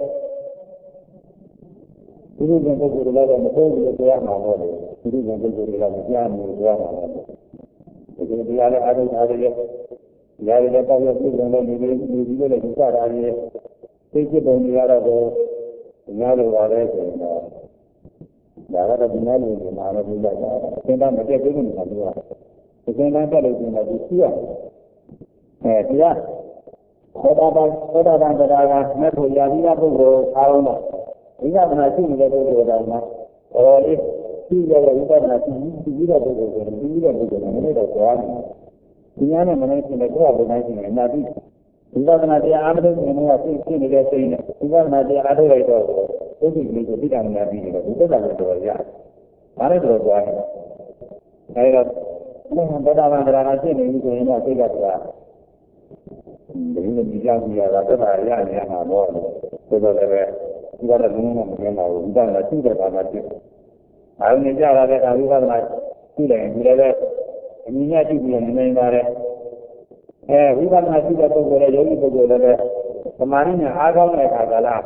ဒီလိုမျိုးပုဂ္ဂိုလ်တွေလည်းမဟုတ်ဘူးလို့ပြောရမှာတော့လေဒီလိုမျိုးပုဂ္ဂိုလ်တွေလည်းမကြားဘူးပြောရမှာတော့ဒီလိုတရားလည်းအားထုတ်ထားတယ်ရားရတဲ့ပေါ့ရပြုတယ်လည်းဒီလိုဒီလိုလည်းဒီစားတာကြီးသိကျပုံတွေကတော့ညာလိုပါပဲဆိုရင်တော့ဒါကတော့ဒီနေ့လိုမှာလည်းပြီးလိုက်တာအင်းသားမတက်သေးဘူးလို့ပြောတာအင်းသားတက်လို့ရှိရင်ဒီရှိရအဲတရားသောတာပန်သောတာပန်တရားကမဲ့ဖို့ရာသီကပုဂ္ဂိုလ်အားလုံးတော့ဒီကမနာရှိနေတဲ့ပုဂ္ဂိုလ်တိုင်းမှာဟောလေးရှိရတဲ့ဝိပဿနာရှိပြီးတဲ့ပုဂ္ဂိုလ်တွေပြီးတဲ့ပုဂ္ဂိုလ်တွေလည်းတော့သွားတယ်ဒီညာနဲ့မနိုင်ရှင်တဲ့ကိုယ်ကဘယ်နိုင်ရှင်လဲနာပြီးဝိပဿနာတရားအားထုတ်နေတော့သိသိနေတဲ့စိတ်နဲ့ဝိပဿနာတရားအားထုတ်လိုက်တော့သိသိလေးကိုသိတာများပြီးတော့ဒီသက်တာလည်းတော်ရ။ဒါလည်းတော်သွားတယ်။အဲဒီတော့ဘုရားဗန္ဒရာရှိနေပြီဆိုရင်တော့သိကြတာဒီလိုဒီကြောင့်ဒီရတာသက်တာရနေမှာတော့ဆိုတော့လည်းဒီကတော့လုံးဝမမြင်ပါဘူး။ဝိပဿနာရှိတဲ့အခါမှာသိ။အာရုံနဲ့ကြားလာတဲ့အခါဝိပဿနာရှိတယ်ဒီလည်းပဲအမြင်နဲ့ကြည့်ပြီးနေနေပါတယ်အဲဝိပဿနာရှိတဲ့ပုဂ္ဂိုလ်လည်းယောဂီပုဂ္ဂိုလ်လည်းပဲသမာဓိနဲ့အားကောင်းတဲ့အခါကလား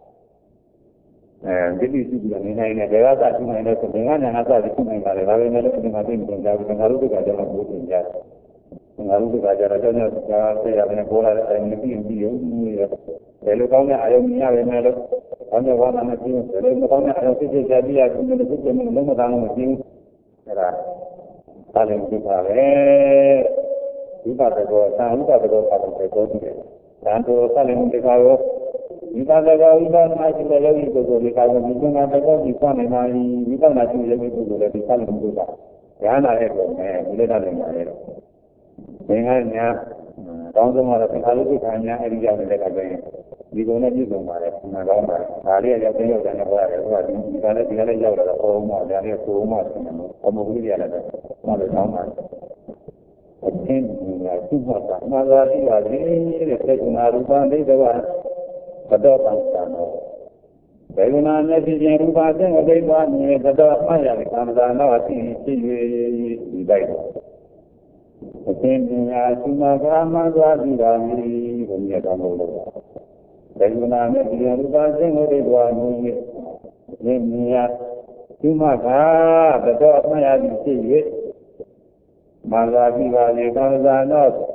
အဲဒီလိုရှိပြီးနေနိုင်တယ်ဒေဝသရှိနိုင်တယ်ဆိုရင်ငါညာသရှိနိုင်ပါတယ်ဒါပေမဲ့လည်းဒီမှာသိနေကြဘူးငါတို့ကကြောင့်ဘုရင်ကြတယ်ငါတို့ကကြတော့ကြောင့်ကြောင့်ဆေးရတယ်ပေါ်လာတဲ့အရင်မပြီးပြီးရုံနဲ့ဘယ်လိုကောင်းတဲ့အာယုံမြင်ရပဲမဲ့လို့ဘာကြောင့်ဘာမှမပြီးဘူးဘယ်လိုကောင်းတဲ့အာယုံဖြစ်ဖြစ်ကြပြီးရဘူးလို့ဖြစ်နေလို့မကောင်းဘူးမပြီးဘူးအဲဒါသာလင်ဒုက္ခပဲဝိပဿနာကိုသာဝိပဿနာကိုပါတဲ့ကိုကြည့်တယ်။ဒါတို့သာလင်ဒုက္ခကိုဝိပဿနာကဝိပဿနာရှိတဲ့ယောဂီပုဂ္ဂိုလ်တွေကလည်းဒီကံကတော့ဒီပွားနေမှာဝိပဿနာရှိတဲ့ယောဂီပုဂ္ဂိုလ်တွေဒီသာလင်ဒုက္ခဉာဏ်နာရဲ့ပုံနဲ့ဒီလိုတတ်နေတယ်တော့။သင်္ခါညာတောင်းဆုံးတော့သင်္ခါရုပ္ပခာညာအဲဒီရောက်နေတဲ့ကတည်းကဒီကုန်းနဲ့ပြည့်စုံပါတယ်။ငါကောင်းပါတယ်။ဒါလေးရောက်တဲ့ရောက်တဲ့ဟောရတယ်ဟောဒီကလည်းဒီကလည်းရောက်လာတော့ဟောမှဒါလေးကိုမှဆင်းတယ်။အမှုကြီးရတယ်တော့မှလည်းကောင်းပါတယ်။အချင်းညာသူ့ဘာသာမှားလာပြီးပါတယ်တဲ့စေတနာရူပံဒိဋ္ဌဝဘဒ္ဒပံသံတော် Beguna Nesi Rupa Sing of the one, the Maya becomes another thing, she died. The same as Sumagama Gadi, when you come over. Beguna Nesi Rupa Sing of the one, Lemia Sumaga, the dog Maya see Magavi Valley comes another.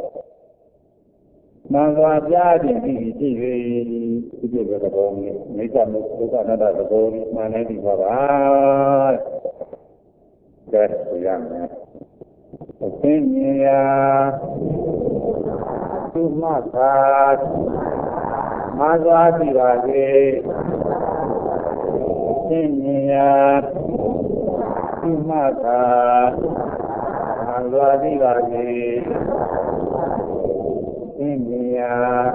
Manga Jadi di di di berkebun, mereka bukan ada berkebun mana di bawah. Kerjanya, seninya cuma kat, masa lagi, seninya cuma kat, masa lagi. India,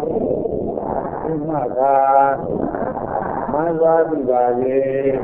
Sumaka, Mazadi Valley,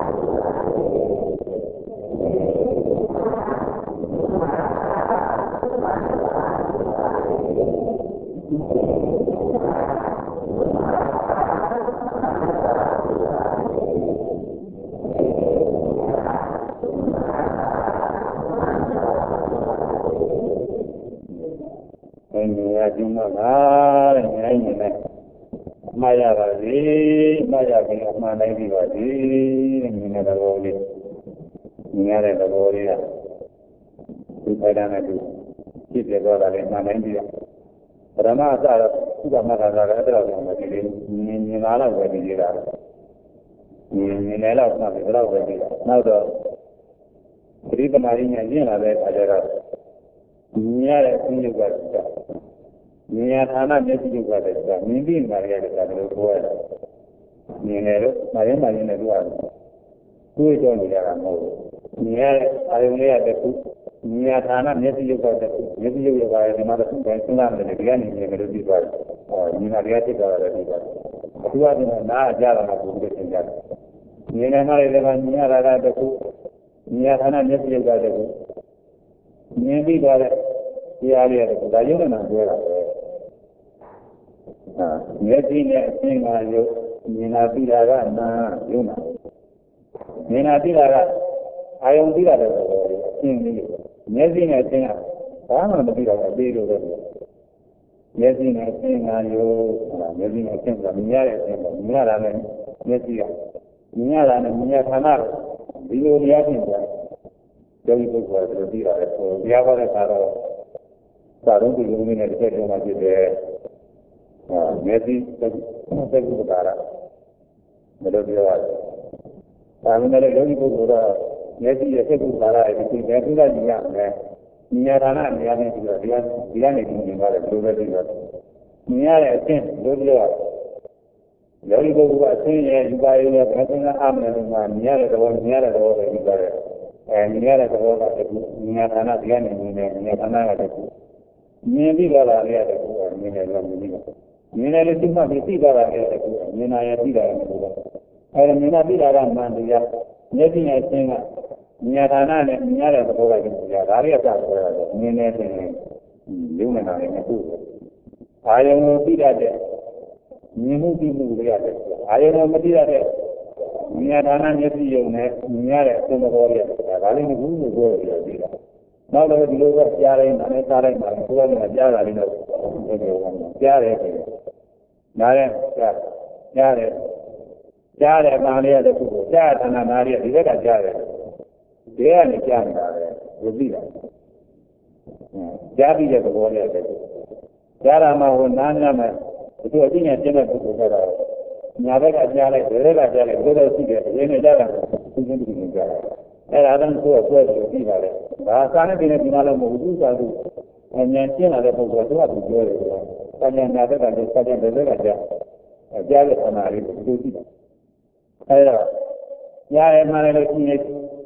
Jumalah, ini ini, Maya Valley, Maya Valley, mana di Valley, ini ada Valley, ini ada Valley ya, itu pada nanti, kita kalau ada mana dia, karena ada sudah mana ada ada orang lagi, ini ini malah lagi dia, ini ini lah mana ada lagi, nah itu, jadi kemarin yang ini ada ada, ini ada ini juga. Niat anak dia juga ada, mimpi Maria kita berdua. Niat Maria Maria dua. Dua itu dia kamu. Niat ada niat itu, niat anak dia juga ada, dia juga ada mana pensiunan dari dia ni dia berdua. Oh, ni Maria juga ada juga. Dua ni nak jalan aku berjalan. Niat mana dia niat ada itu, niat anak dia juga ada. Niat dia ada, dia ada itu. Dah juga nak jual. Nyeti ne singa yo nina pila ga na yuna nina pila ga ayong pila da singi nyeti ne singa ba ma pila ga de lo de nyeti ne singa yo nyeti ne singa minya de singa minya la ne nyeti ga minya la ne minya thana di lo ya tin ja jogi ko ko de pila de ko ya ba de ka ro sa ro ku yo ne de de ma ji de Messi segera berdarah, berdoa. Kami ada lagi berdoa. Messi segera berdarah. Itu Messi dah dia, dia rana dia ni juga dia dia ni juga berdoa juga. Dia ni berdoa. Jadi berdoa sini juga ini kerana am ni dia ada doa dia ada doa juga. Eh dia ada doa itu dia rana dia ni dia rana ada. Ni di dalam dia ada doa ni dalam ni. Mina le cuma bisi bara ke aku, mina ya tidak aku. Ada mina tidak ada mandi ya. Jadi ni senga, mina tanah ni mina le tu orang itu ya. Dari apa tu? Mina ni, lu mana ni aku. Ayam tidak ada, mimu mimu dia ada. Ayam tidak ada. Mina tanah ni tu yang ni, mina le tu orang itu. Dari ni guru guru dia tidak. Malah di luar jalan ini, mana jalan mana, luar mana jalan ini, jalan ini. Nari, nari, nari, nari ada tu, nari tanah nari ada, dia kan nari, dia ni nari nari, lebih lah. Jadi dia tu boleh ada tu. Cara mahu nanya mah, itu artinya jangan tu berada. Nari kan nari, dia kan nari, dia kan tiga, dia ni jalan, tujuh tujuh jalan. Eh, ada tu apa lebih lah. Bahasa ni bina bina lah muncul satu. Hanya cina ada pun satu apa jual itu. Hanya ada kan saja benda saja. Jadi mana itu itu. Ayah, ya mana lagi ni?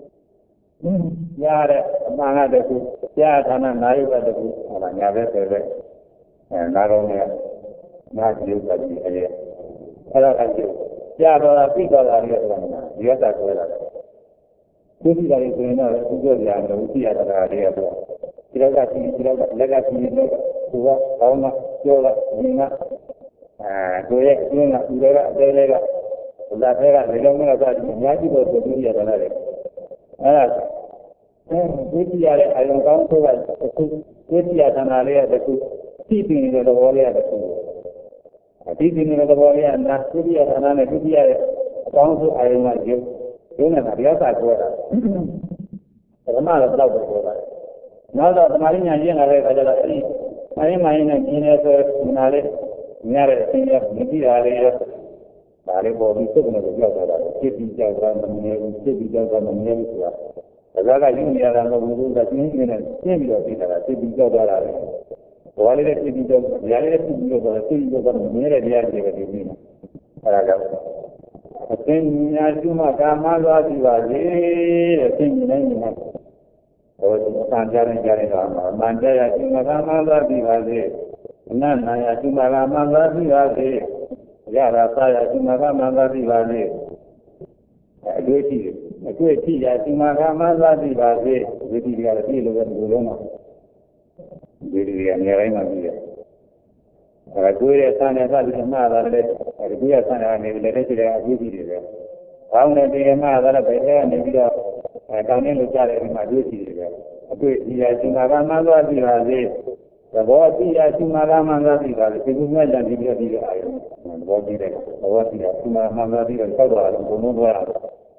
Ya ada mana ada tu? Ya tanah naik ada tu. Mana ada tu? Eh, narongnya nak juga dia. Ada kan tu? Ya ada tiga hari ada mana? Dia tak boleh. Jadi dari itu ni, juga dia ada uji ada dia tu. Tidak ada, tidak ada, lega sini dua, tahun lah, dua, lima, ah, dua, lima, dua, dua, lega. là thế là người đông là ra nhà chỉ có số tiền là đấy à cái gì à ai cũng có số là cái gì à thằng nào đấy là cái tí tiền là đâu đấy là cái tí tiền là đâu đấy là cái gì à thằng nào này cái gì à có số ai mà chịu cái này là điều sai rồi rồi mà là đâu rồi nó là thằng nào nhà riêng là cái đó là ai mà này như này rồi nào đấy nhà đấy thì nhà đi ra đấy Dari bodi itu benar juga ada. Kita jaga menyebut, kita jaga menyebut ya. Jaga ini ada orang guru kat sini ni, ni juga tidak. Kita jaga ada. Wali itu kita jaga, wali itu kita jaga, kita jaga menyebut dia jaga di sini. Ada. Asyik cuma kamal wajib wajib, asyik ni ni. Oh, sanjaran jalan ramah. Manjaya cuma kamal wajib wajib. Nah, naya cuma kamal wajib wajib. Ya rasa cuma mana di bawah, dua ti, dua ti ya cuma mana di bawah, dua ti dia di luar dulu mah, jadi dia ni orang mana dia. Kalau dua dia sana ada di mana ada le, kalau dua sana ni le le dia dua ti dia. Kalau ni dia mana ada berbeza ni dia, kalau ni luar dia mana dua ti dia. Dua dia cuma mana di bawah. Bahwa dia cuma mana di bawah, sebelumnya jangan dia dia ayam. Bahwa dia, bahwa dia cuma mana di bawah kau dah bunuh dia.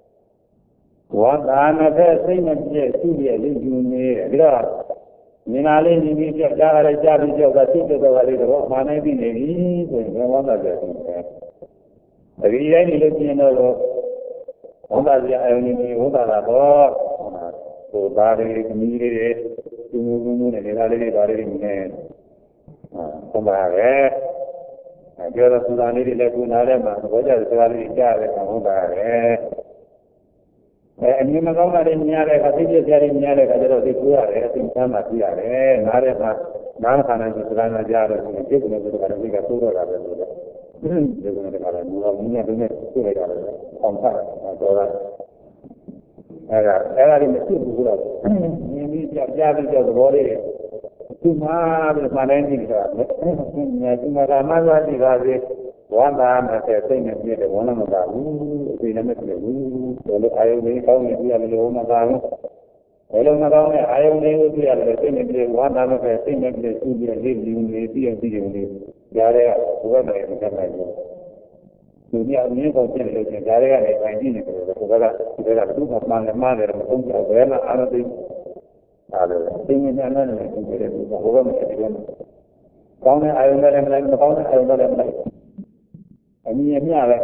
Wah, anak saya sehingga dia sudah lindungi dia. Minalai ni dia jaga jaga dia kasih dia kali tu, mana ini ni, saya mana dia. Tapi dia ni lebih ni lo, orang dia ini orang apa, tu dari ni dia. Tunggu-tunggu ni, dari dari ni, ah, kembali. Jadi sudah ni dia pun ada, macam wajah sekali dia ada kembali. Eh, ni macam mana ni ada, kasi dia cari ni ada, kalau dia keluar, dia tinggal mati ada. Nare nak, nak kana sekarang aja ada, dia pun ada kalau dia keluar ada tu. Dia pun ada kalau dua ni ada ni keluar ada, kontak ada. Era, era di mesti bukan. Ini dia jadi jadi boleh. Cuma mana ini kita. Cuma ramai lagi lagi. Wanda macam saya ni dia mana mana. Ini nama dia. Kalau ayam ni kau ni dia belum mana. Kalau mana ni ayam ni dia ada ni dia wanda macam saya ni dia dia dia dia dia dia. Jadi bukan macam macam dunia ini kau jadi jadi jadi ada ini ni kalau kita kita tu mana mana orang tu ada ada tu ada ini ni mana ni kita tu bukan macam ni kau ni ayam dalam dalam kau ni ayam dalam dalam ini ni ada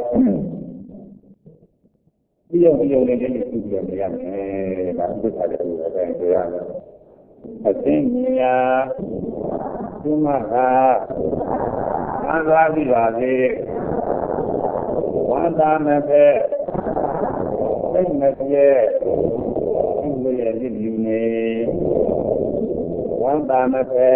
dia dia ni jadi tu dia dia eh baru ada tu ada yang tu ada asyiknya cuma ada lagi lagi Wanda mepe, mepe, ini jadi ini. Wanda mepe,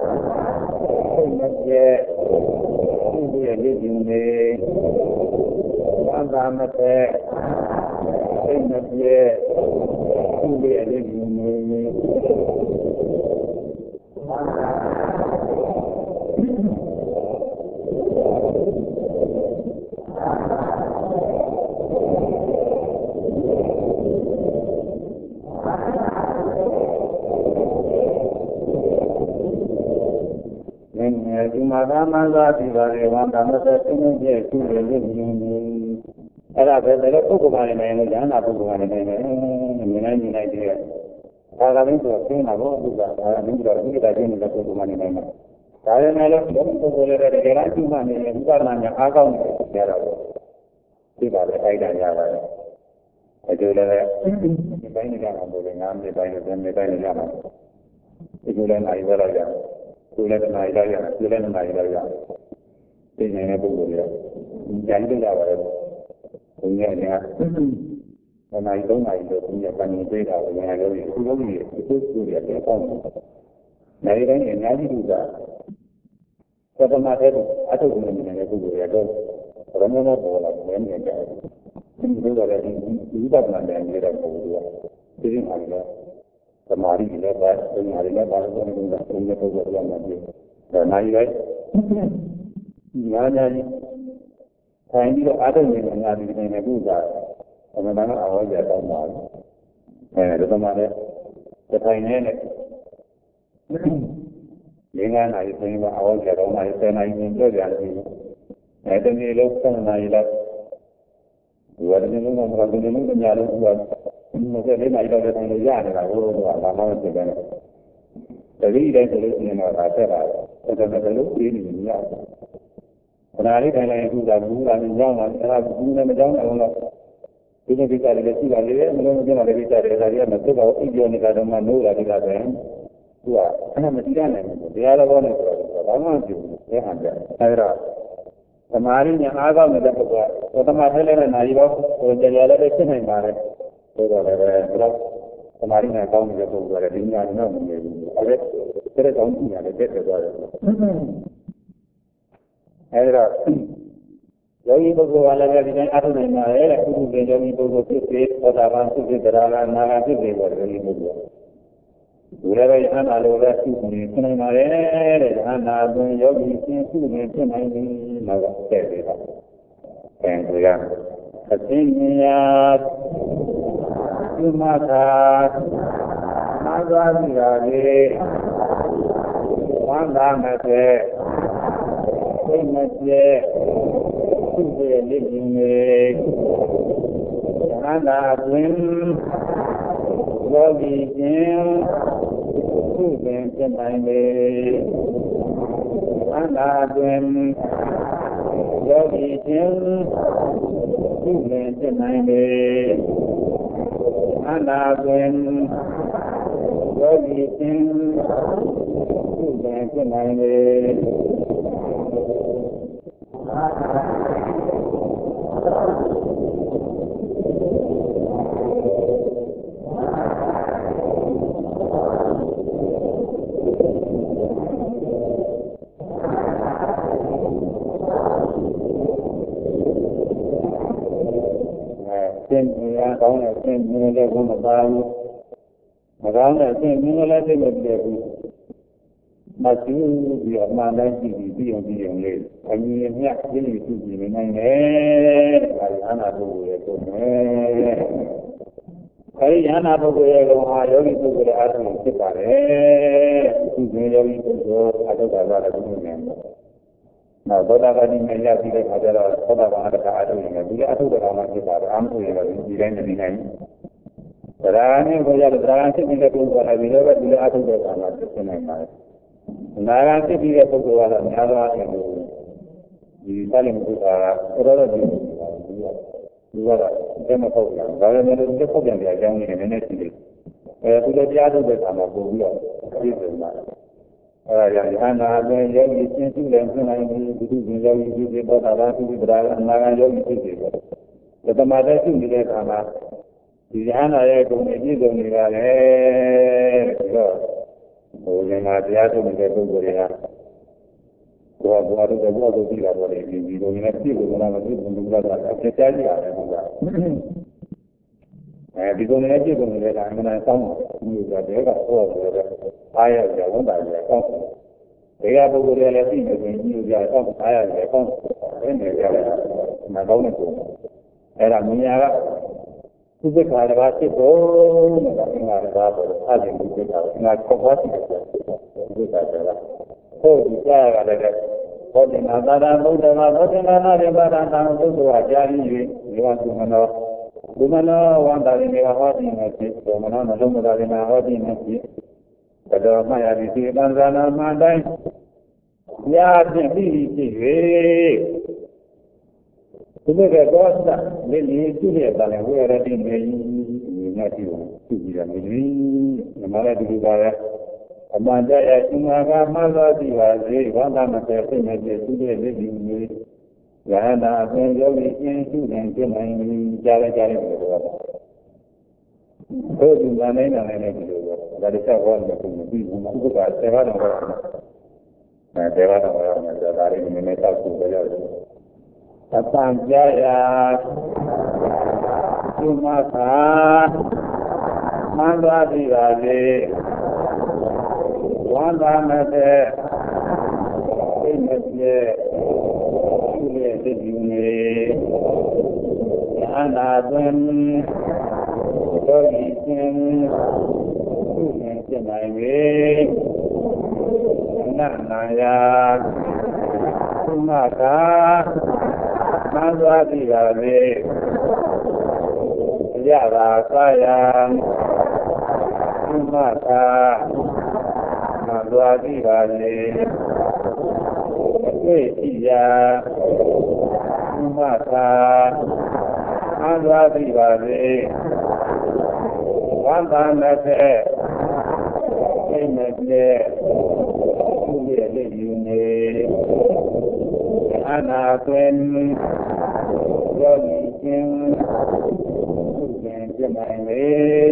mepe, ini jadi ini. Wanda mepe, mepe, ini jadi ini. Cuma ramai lagi dari orang ramai setengah dia tu dia ni. Ada beberapa buku mana ni, jangan apa buku mana ni, mana ni ni dia. Kalau ni tu, tu nak buat juga, ni juga kita jadi ni buku mana ni. Kalau ni lo, tu boleh ada jalan cuma ni, bukan nanya agak ni jalan. Tidak ada faedah jalan. Itu le, ni bayi jalan boleh, ngambil bayi dan bayi jalan. Itu le naik jalan. Sudah naik lagi, sudah naik lagi. Ini ni buku dia. Jangan tu dah ada. Punya ni. Naik tu naik tu punya kan ni dia dah punya lagi. Itu lagi itu sudah dia pun. Naik ni naik juga. Kalau macam tu, atau punya ni buku dia tu. Kalau mana bola, mana dia. Itu ada ni. Itu dah mana dia dah buku dia. Jadi ada. Kemarin kita bahas, kemarin kita bahas tentang punya program lagi. Dan hari ini, mana ni? ထိုင်ပြီးတော့အားထုတ်နေတယ်များဒီနေနဲ့ကုသာအမှန်တမ်းအဝေါ်ကြတောင်းပါအဲဒါမှလည်းတစ်ထိုင်နေနဲ့ရင်းကားနိုင်ဆိုရင်အဝေါ်ကြတောင်းပါဆယ်နိုင်ရင်ကြောက်ကြတယ်အဲတနေ့လုံးဆက်နိုင်လိုက်ဒီဝရနေလုံးကမတော်နေလုံးညလုံးကမစက်လေးနိုင်တော့တဲ့တိုင်းလို့ရနေတာဘိုးတို့ကဘာမှမဖြစ်ပဲတတိတိုင်းဆိုလို့ရှိရင်တော့ဒါဆက်တာပဲအဲ့ဒါလည်းလို့ပြီးနေမရဘူးခဏလေးတိုင်းတိုင်းအခုကဘူးကလည်းကြောင်းလာအဲ့ဒါဘူးနဲ့မကြောင်းအောင်တော့ဒီနေ့ဒီကလေးလည်းရှိပါလေမလို့မပြောလည်းဒီကလေးဒါကြီးကမသိတော့အိပ်ပြောနေတာတော့မှနိုးလာဒီကတည်းကသူကအဲ့မသိရနိုင်ဘူးတရားတော်နဲ့ဆိုတော့ဘာမှမဖြစ်ဘူးအဲဟန်ကြအဲ့ဒါသမာဓိညာအားကောင်းတဲ့ပုဂ္ဂိုလ်ကသမာဓိလည်းနဲ့နိုင်ရောဟိုတရားလည်းဖြစ်နိုင်ပါတယ်ဆိုတော့လည်းဘယ်တော့သမာဓိနဲ့ကောင်းနေတဲ့ပုဂ္ဂိုလ်ကဒီညာတော့မနေဘူးအဲ့ဒါတဲ့ကောင်းညာလည်းတက်သွားတယ်အဲ့ဒါယောဂီပုဂ္ဂိုလ်ကလည်းဒီတိုင်းအားထုတ်နိုင်ပါတယ်တဲ့အခုဒီယောဂီပုဂ္ဂိုလ်ဖြစ်ဖြစ်သောတာပန်ဖြစ်ဖြစ်တရားကနာဂဖြစ်ဖြစ်ပေါ်တယ်ယောဂီပုဂ္ဂိုလ်ဒီလိုပဲအနာလိုပဲသူ့ကိုဖြစ်နိုင်ပါတယ်တဲ့အနာအတွင်းယောဂီရှင်သူ့ကိုဖြစ်နိုင်ပြီနောက်ကတဲ့ပြီပါအဲဒီကအသိဉာဏ်ဒီမှာသာနာသွားပြီပါလေဝမ်းသာမဲ့တဲ့စိတ်မပြေသူ့ရဲ့လက်ကြီးနဲ့အနာအတွင်းယောဂီရှင်သူ့ပင်ဖြစ်နိုင်လေအနာတွင်ယောဂီရှင်သူ့ပင်ဖြစ်နိုင်လေအနာတွင်ယောဂီရှင်သူ့ပင်ဖြစ်နိုင်လေသင်ညာကောင်းတဲ့သင်မြင်တဲ့ဘုမပါဘူးမကောင်းတဲ့သင်မြင်လည်းသိမပြည့်ဘူးမသိပြီးအမှန်တိုင်းကြည့်ပြီးပြီးအောင်ပြီးအောင်လေးအမြင်မြတ်ပြည့်စုံကြည့်နိုင်တယ်ဒါရဟနာပုဂ္ဂိုလ်ရဲ့ကိုယ်နဲ့အဲဒီရဟနာပုဂ္ဂိုလ်ရဲ့ကောင်ဟာယောဂီပုဂ္ဂိုလ်ရဲ့အာထုံဖြစ်ပါတယ်သူကယောဂီပုဂ္ဂိုလ်အထုတာကလည်းဘုရားနဲ့နောက်သောတာပတိနဲ့ရပြီးတဲ့အခါကျတော့သောတာပန်အတ္တအထုနေတယ်ဒီအထုတော်မှဖြစ်ပါတယ်အာမထုရင်တော့ဒီတိုင်းနေနိုင်ဘူးဒါရနဲ့ကိုရတဲ့ဒါရဖြစ်နေတဲ့ပုဂ္ဂိုလ်ကလည်းဒီလိုပဲဒီလိုအထုတဲ့အခါမှာဖြစ်နိုင်ပါတယ်နာဂဖြစ်ပြီးတဲ့ပုဂ္ဂိုလ်ကတော့များသောအားဖြင့်ဒီသာလင်ပုဂ္ဂိုလ်ကတော်တော်ကြီးဒီကတော့အမဟုတ်ဘူးဒါပေမဲ့ဒီပုဂ္ဂိုလ်ရဲ့အကြောင်းရင်းနဲ့နည်းနည်းရှိတယ်အဲဒီလိုတရားထုတ်တဲ့အခါမှာပို့ပြီးတော့ပြည့်စုံပါတယ်အဲဒါကြောင့်ယဟနာအတွင်းယောဂီရှင်းစုလည်းဖြစ်နိုင်ပြီဘုသူရှင်ယောဂီဖြစ်ဖြစ်သောတာပန်ဖြစ်ဖြစ်တရားအနာဂတ်ယောဂီဖြစ်ဖြစ်ပဲသမထရှိနေတဲ့အခါမှာဒီယဟနာရဲ့ဂုဏ်တွေပြည့်စုံနေပါလေပြီးတော့ဟိုဒီမှာတရားထုတ်နေတဲ့ပုဂ္ဂိုလ်တွေကဘောဘောတို့ကဘောတို့ကြည့်တာပေါ့လေဒီဒီလိုနဲ့ပြည့်စုံလာမပြည့်စုံဘူးလားအဖြစ်ချရတယ်ဘုရားအဲဒီကုန်းနဲ့ပြည့်စုံနေတဲ့ကအမှန်တန်ကောင်းတယ်ဒီကတည်းကဟောဆိုတော့အားရကြဝန်တာကြကောင်းတယ်ဒီကပုဂ္ဂိုလ်တွေလည်းသိနေရင်ညူကြကောင်းအားရကြကောင်းတယ်နေကြတယ်မကောင်းတဲ့ကိုအဲ့ဒါမြညာကသူ့ဘက်ကတစ်ပါးဖြစ်ဖို့ဆိုတာငါတစ်ပါးပေါ်တော့အားဖြင့်ဒီကငါခေါ်သွားတယ်ဒီကတည်းကဟုတ်ဒီကြားရတဲ့ဘောဓိနာသာရဘုဒ္ဓမှာဘောဓိနာနာရိပါဒံဘုဒ္ဓဝါကြာရင်း၍ဒီဝသုမနောဘုမနောဝန္တာရိနေဟောတိနေဖြစ်ဘုမနောနှလုံးမသာရိနေဟောတိနေဖြစ်ဘဒ္ဓမယတိသေတံဇာနာမတိုင်းညာဖြင့်ပြီးဖြစ်၍ဒီလိုကတော့စလေလေသူ့ရဲ့တလည်းဝေရတိနေညတိကိုသူ့ကြည့်ရမယ်ဒီမှာလည်းဒီလိုပါပဲအမှန်တရားရှင်မာကမှန်သောတိပါစေဘာသာမတဲ့စိတ်နဲ့ပြည့်စုံတဲ့လက်ဒီမျိုးယဟနာအပြင်ယောဂီအင်းစုတယ်ပြနိုင်ကြားရကြတယ်လို့ပြောတာဘုရားဉာဏ်နဲ့နာနဲ့ဒီလိုပဲဒါတခြားဘောလည်းမပြီးဘူးဥပက္ခဆေဘာတော်ကတော့အဲဆေဘာတော်ကတော့ဒါရီနည်းနည်းတောက်ကိုပြောရတယ်အပံကြရာဒီမှာသာမှန်သွားပြီပါလေဝန္တာမဲ့တဲ့စိတ်မပြေရဲ့သိယူနေအနာသွင်းသောဤခြင်းသူရင်ဖြစ်နိုင်ပေနာနာယာသုမကာမန္သွားတိပါလေရပါသာယံသုမကာမန္သွားတိပါလေအတွေ့ရှိရာသုမကာမန္သွားတိပါလေဝန္တာနဲ့စိတ်နဲ့သူရဲ့လက်ယူနေအနာသွင်းရောနေခြင်းသူရင်ပြနိုင်လေ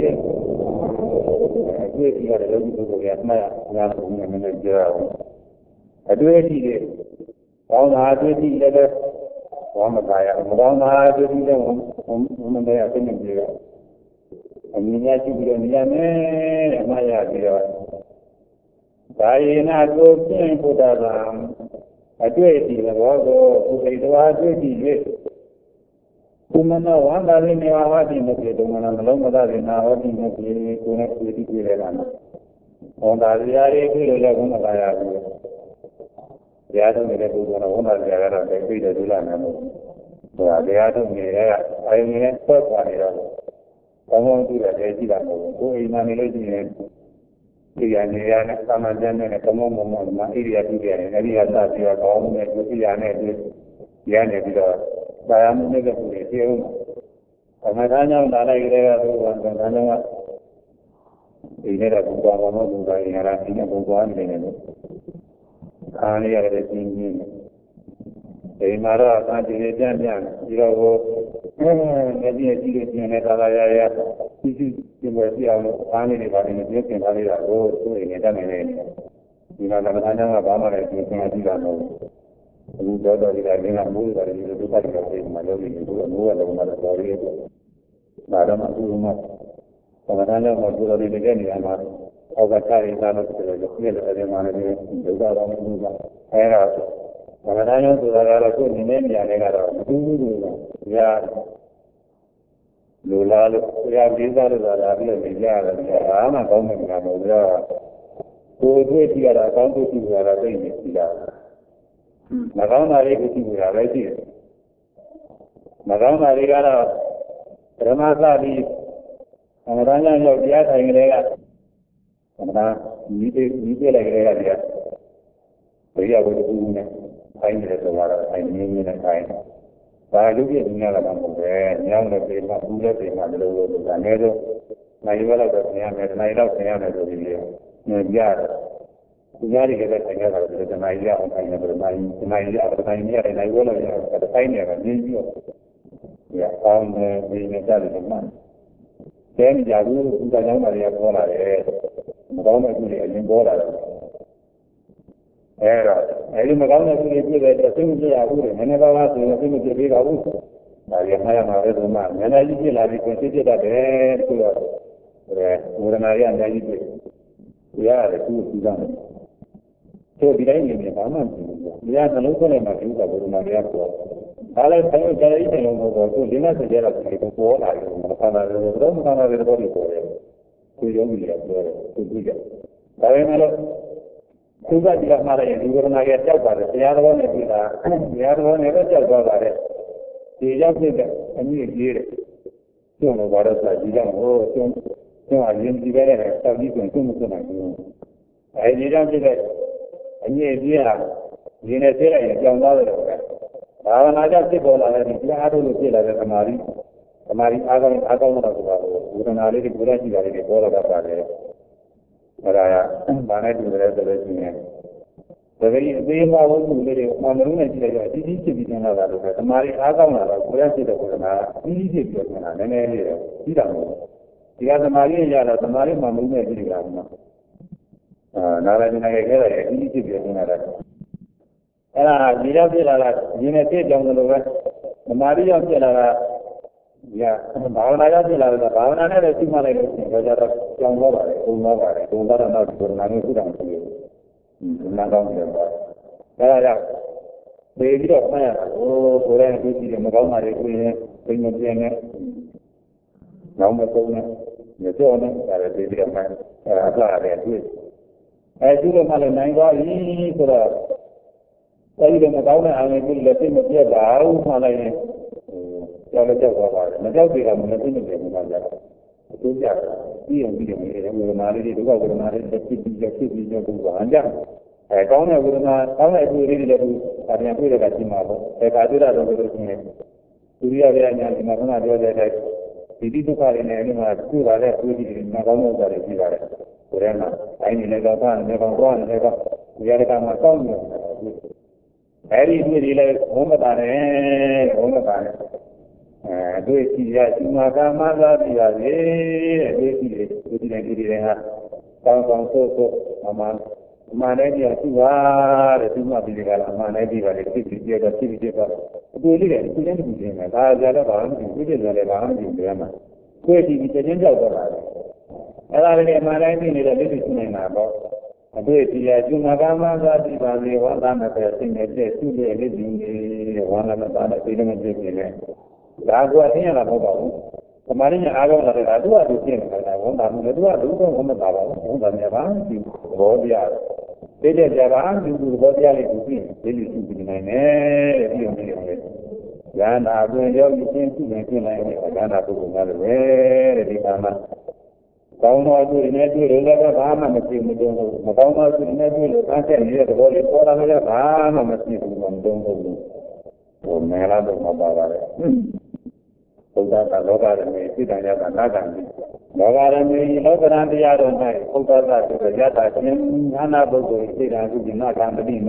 အတွေ့အကြုံတွေလုံးဝကိုရမှားရအောင်နည်းနည်းပြောအောင်အတွေ့အကြုံတွေကောင်းတာအတွေ့အကြုံတွေလည်းဘောမကာယမကောင်းတာအတွေ့အကြုံတွေဘုံမတရားသိနေကြတယ်အမြင်ရရှိပြီးတော့မြင်မယ်အမှားရပြီးတော့ဒါယေနကိုဖြင့်ဘုဒ္ဓဘာသာအတွေ့အကြုံဘောကိုဥပိ္ပဝါတွေ့ကြည့်၍ကုမနောဝန္တာလိနေဝါဝတိမပြေတုံမနလုံးမသာရင်နာဝတိမပြေကိုယ်နဲ့တွေ့ကြည့်ရတာနော်ဝန္တာဇာရေးတွေ့လို့လည်းဘုမကာယဘူးတရားထုတ်နေတဲ့ပုဂ္ဂိုလ်ကဝန္တာဇာကတော့တိတ်ပြီးတော့ဒုလနာလို့ဆိုတာတရားထုတ်နေတဲ့အာယုန်နဲ့ဆွဲခွာနေတော့ကောင်းကောင်းကြည့်တယ်ကြည့်တာမဟုတ်ဘူးကိုယ်အိမ်မှာနေလို့ရှိရင်ဒီရနေရနဲ့သာမန်ကျမ်းနဲ့ကမောမောမောမှာဣရိယာပုရတယ်အဲဒီဟာစပြီးတော့ကောင်းတဲ့ဒုတိယနဲ့ဒီရနေပြီးတော့သာယာမှုနဲ့ကိုယ်ပြေဦးအမှန်တမ်းကြောင့်လာလိုက်ကြတဲ့ဘုရားကတန်ကြောင့်ဒီနေ့တော့ဘုရားဘာမှဘုရားရင်ရာဒီနဲ့ဘုရားနေနေတယ်အာရရတဲ့ပြင်းပြင်းဒီမှာတော့အတည်ကြံ့ကြံ့ပြီးတော့ကိုယ်ငယ်ကြီးကြီးလေးပြင်နေတာလာရရကြီးကြီးပြင်ပေါ်ပြအောင်လို့အားနေနေပါနေပြင်းပြင်ထားလိုက်တာကိုသူ့ရင်တတ်နေတယ်ဒီမှာသမထမ်းကဘာမှလည်းပြင်ပြင်ကြည့်တာမဟုတ်ဘူးအခုတော့တော်ဒီကလည်းငါမိုးရတယ်ဒီလိုဒုက္ခတွေဖြစ်မှာလို့ဒီလိုမိုးရတော့မှတော့တော်ရည်ဒါတော့မှအခုမှသမထမ်းကမှသူတော်တွေတကယ်နေရမှာအောက်ကချရင်သာလို့ဆိုတော့ဒီလိုအဲ့ဒီမှာလည်းဒုက္ခတော့မဟုတ်ဘူးအဲ့ဒါဘာသာရေးဆိုတာကတော့ကိုယ်နေတဲ့နေရာတွေကတော့မတူဘူးလို့ဗျာလူလာလို့ဆရာကြီးသားလို့ဆိုတာပြီးတော့နေကြရတယ်ဘာမှကောင်းမှာမဟုတ်ဘူးတော့ကိုယ်တွေ့ကြည့်ရတာကောင်းတွေ့ကြည့်ရတာသိနေကြည့်တာမကောင်းတာတွေကိုကြည့်ရတာပဲရှိတယ်မကောင်းတာတွေကတော့ပရမသတိအမှန်တရားရောက်တရားထိုင်ကြတဲ့ကအမှန်တရားညီးညီးပြလိုက်ကြတဲ့ကတရားဘယ်ရောက်လို့ဘူးနဲ့အိုင်းတယ်ဆိုတော့အိုင်းနေနေနဲ့အိုင်းဒါလူပြည့်နေရတာမှမဟုတ်ပဲညောင်းတဲ့ပေမှာဘူးတဲ့ပေမှာဒီလိုလိုဒါနဲ့တော့နိုင်ရတော့ဆင်ရမယ်နိုင်တော့ဆင်ရမယ်ဆိုပြီးညင်ကြတယ်သူများတွေကလည်းဆင်ရတာဆိုတော့နိုင်ရအောင်အိုင်းနေတယ်နိုင်နိုင်ရအောင်နိုင်ရတယ်နိုင်ဝဲလို့ရတယ်တိုင်းနေတယ်ညင်ပြီးတော့ဒီအောင်နေဒီနေတာလည်းမှန်တယ်ကြဘူးဥပဒေကြောင့်ပါရပေါ်လာတယ်မကောင်းတဲ့သူတွေအရင်ပေါ်လာတယ်အဲ့တော့အဲဒီမကောင်းတဲ့သူတွေပြည့်တဲ့အတွက်သိမပြရဘူးလေနည်းနည်းပါးပါးဆိုရင်သိမပြသေးပါဘူးဒါရမှားရမှာပဲဆိုမှနည်းနည်းကြီးပြလာပြီးကိုသိပြတတ်တယ်ဆိုတော့အဲဝရဏရအများကြီးပြရတယ်သူ့ကြည့်ကြတယ်ဆိုဒီတိုင်းနေနေဘာမှမဖြစ်ဘူး။တရားနှလုံးသွင်းလိုက်မှဒီဥစ္စာဘုရားတရားပေါ်။ဒါလည်းဆိုင်ကြရိတ်တယ်လို့ပြောတော့သူဒီနေ့စကြတော့ဒီကိုပေါ်လာတယ်။ဘာသာတယ်တော့ဘာသာတယ်တော့ဒီပေါ်တယ်။သူရုံးကြီးကပြောတယ်သူကြည့်တယ်။ဒါပေမဲ့လို့သူကဒီကမှာလည်းဒီဝရဏရဲ့ကြောက်ပါတယ်။တရားတော်နဲ့ပြည်တာတရားတော်နဲ့ပဲကြောက်သွားပါတယ်။ဒီရောက်ဖြစ်တဲ့အမြင့်ကြီးတဲ့။ကျုံလို့ဘာလို့ဆိုဒီကြောင့်ဟိုကျုံကျုံအရင်ဒီပဲနဲ့တောက်ကြီးကျုံကျုံမစွနိုင်ဘူး။အဲဒီကြောင့်ဖြစ်တဲ့အမြင့်ကြီးဟာဒီနဲ့သိလိုက်ရင်ကြောင်သွားတယ်လို့ပဲဘာဝနာကြောင့်ဖြစ်ပေါ်လာတဲ့ဒီတရားထုတ်လို့ဖြစ်လာတဲ့သမာဓိသမာဓိအားကောင်းအားကောင်းတော့ဆိုတာကိုဝေဒနာလေးတွေပေါ်ရရှိတာလေးတွေပေါ်လာတတ်ပါတယ်အဲ့ဒါကဘာနဲ့တူတယ်ဆိုလို့ရှိရင်ဒါပေမဲ့အသေးမဝုန်းလေးတွေအမှန်တည်းနဲ့ကြည့်လိုက်တော့ကြီးကြီးဖြစ်ပြီးတင်လာတာလို့ပဲသမာဓိအားကောင်းလာတော့ကိုယ်ရရှိတဲ့ဝေဒနာကြီးကြီးဖြစ်ပြီးတင်လာနည်းနည်းလေးကြီးတာမဟုတ်ဒီကသမာဓိရတော့သမာဓိမှမုန်းတဲ့ကြည့်ကြတာမှာအာနာရဏရဲ့ခဲတယ်အကြီးကြီးပြတင်လာတယ်အဲ့ဒါဒီရောက်ပြလာတာဒီနဲ့သိကြောင်လို့ပဲသမာဓိရောက်ပြလာတာညာဘာဝနာရောက်ပြလာတာဘာဝနာနဲ့လည်းသိမှလိုက်လို့တော့ကြတော့ကြောင်တော့ပါတယ်ပုံတော့ပါတယ်ပုံတော့တော့ဒီလိုနာမျိုးသိတာမရှိဘူးဒီနာကောင်းတယ်ပါအဲ့ဒါကြောင့် They did a fire, oh, Korean beauty and Magama, bring a piano. Now, Macona, the Jonah, they did a man, a fire at which. I do them all a nine hour, he could have. I even Magama, I will let him appear down on a Java. Majority of nothing in the He and William were married to go over married the city, the city of Ganja. I found I would not, how I would read it, I am good at Timabo, a Kadura of the Korea and Magana, that he did not in any of two other in Magano that is here. Kurema, I never gone, never gone, never. We are a song. Harry realized Homatane, Homatane. Due a Magama, the other, Town Soto, Aman. Managing two are two material, managing a city, the city paper. Do it again, to anything, as I had a bond, which is a bond in Grandma. Quitting it again, and I am managing it a little name about. I do it as you Magama, that is one another thing, a day, two days, living one another, freedom and living. That's what I am about. The marine I don't know that I do a thing, but I won't have to do a do on the Baba, on the Yavan, you go the other. They did Yavan, you do what they are doing. They used to be my name. Then I will you came to make you like a Gana to another way, the Gama. Down or to Renedu, Rela Bama, Matima, Madonna to Renedu, I can hear the body for another Bama, Matima, Dongo, or Mela of Mabara. Oda Loga may sit on Yatan. Loga may Logan the other night, Oda to the Yata, Hana Bogo, sit and do not come to be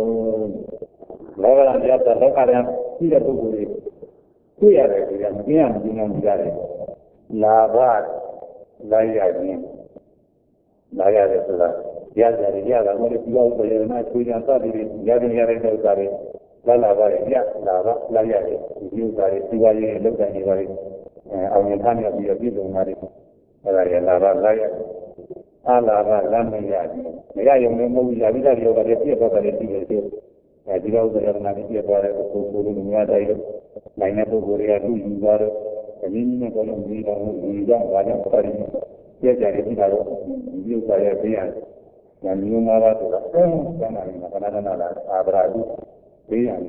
Loga and Yata, Loga, see the Bogo. We are a young young guy. Lava, Laya, Laya, Yada, Yada, what if you go for your night, we can study Yadin Yadin. La lava, yeah, lava, la yare, you got it, you are in look at you, I will hand you a bit of money. Lava, laya, a lava, lamia. May I remember we have it over the theater of the theater. As you know, the Navi about it, the my never Korea, two you are a meaning of the young Rajan Pari. Yes, I did not use by a beer. And you know what Abradu. They are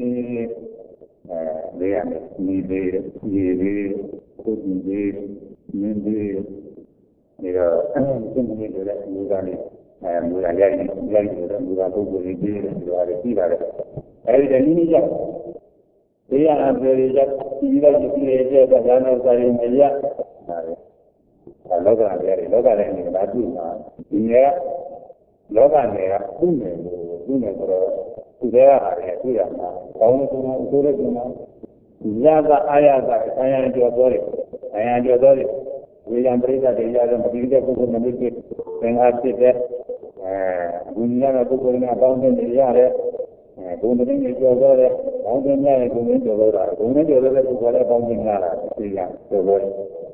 they are me there, ye there, could be there, men there. They are simply that you got it, and we are getting like you are going to be you are a theater. Every day, they are very just either to create a Gana in the year. A local area, local area, that do not. Yeah, local area, who may, who may. There are two young Yaga Ayaga, I am your body. I am your body. We embrace that they are the bigger people in the market. When I sit there, Gunyana Buku in a fountain in the yard, Gunin is your body, Mountain Yan, Gunin to Lora, Gunin to Lora to Gola Fountain Yara, the young, the boy.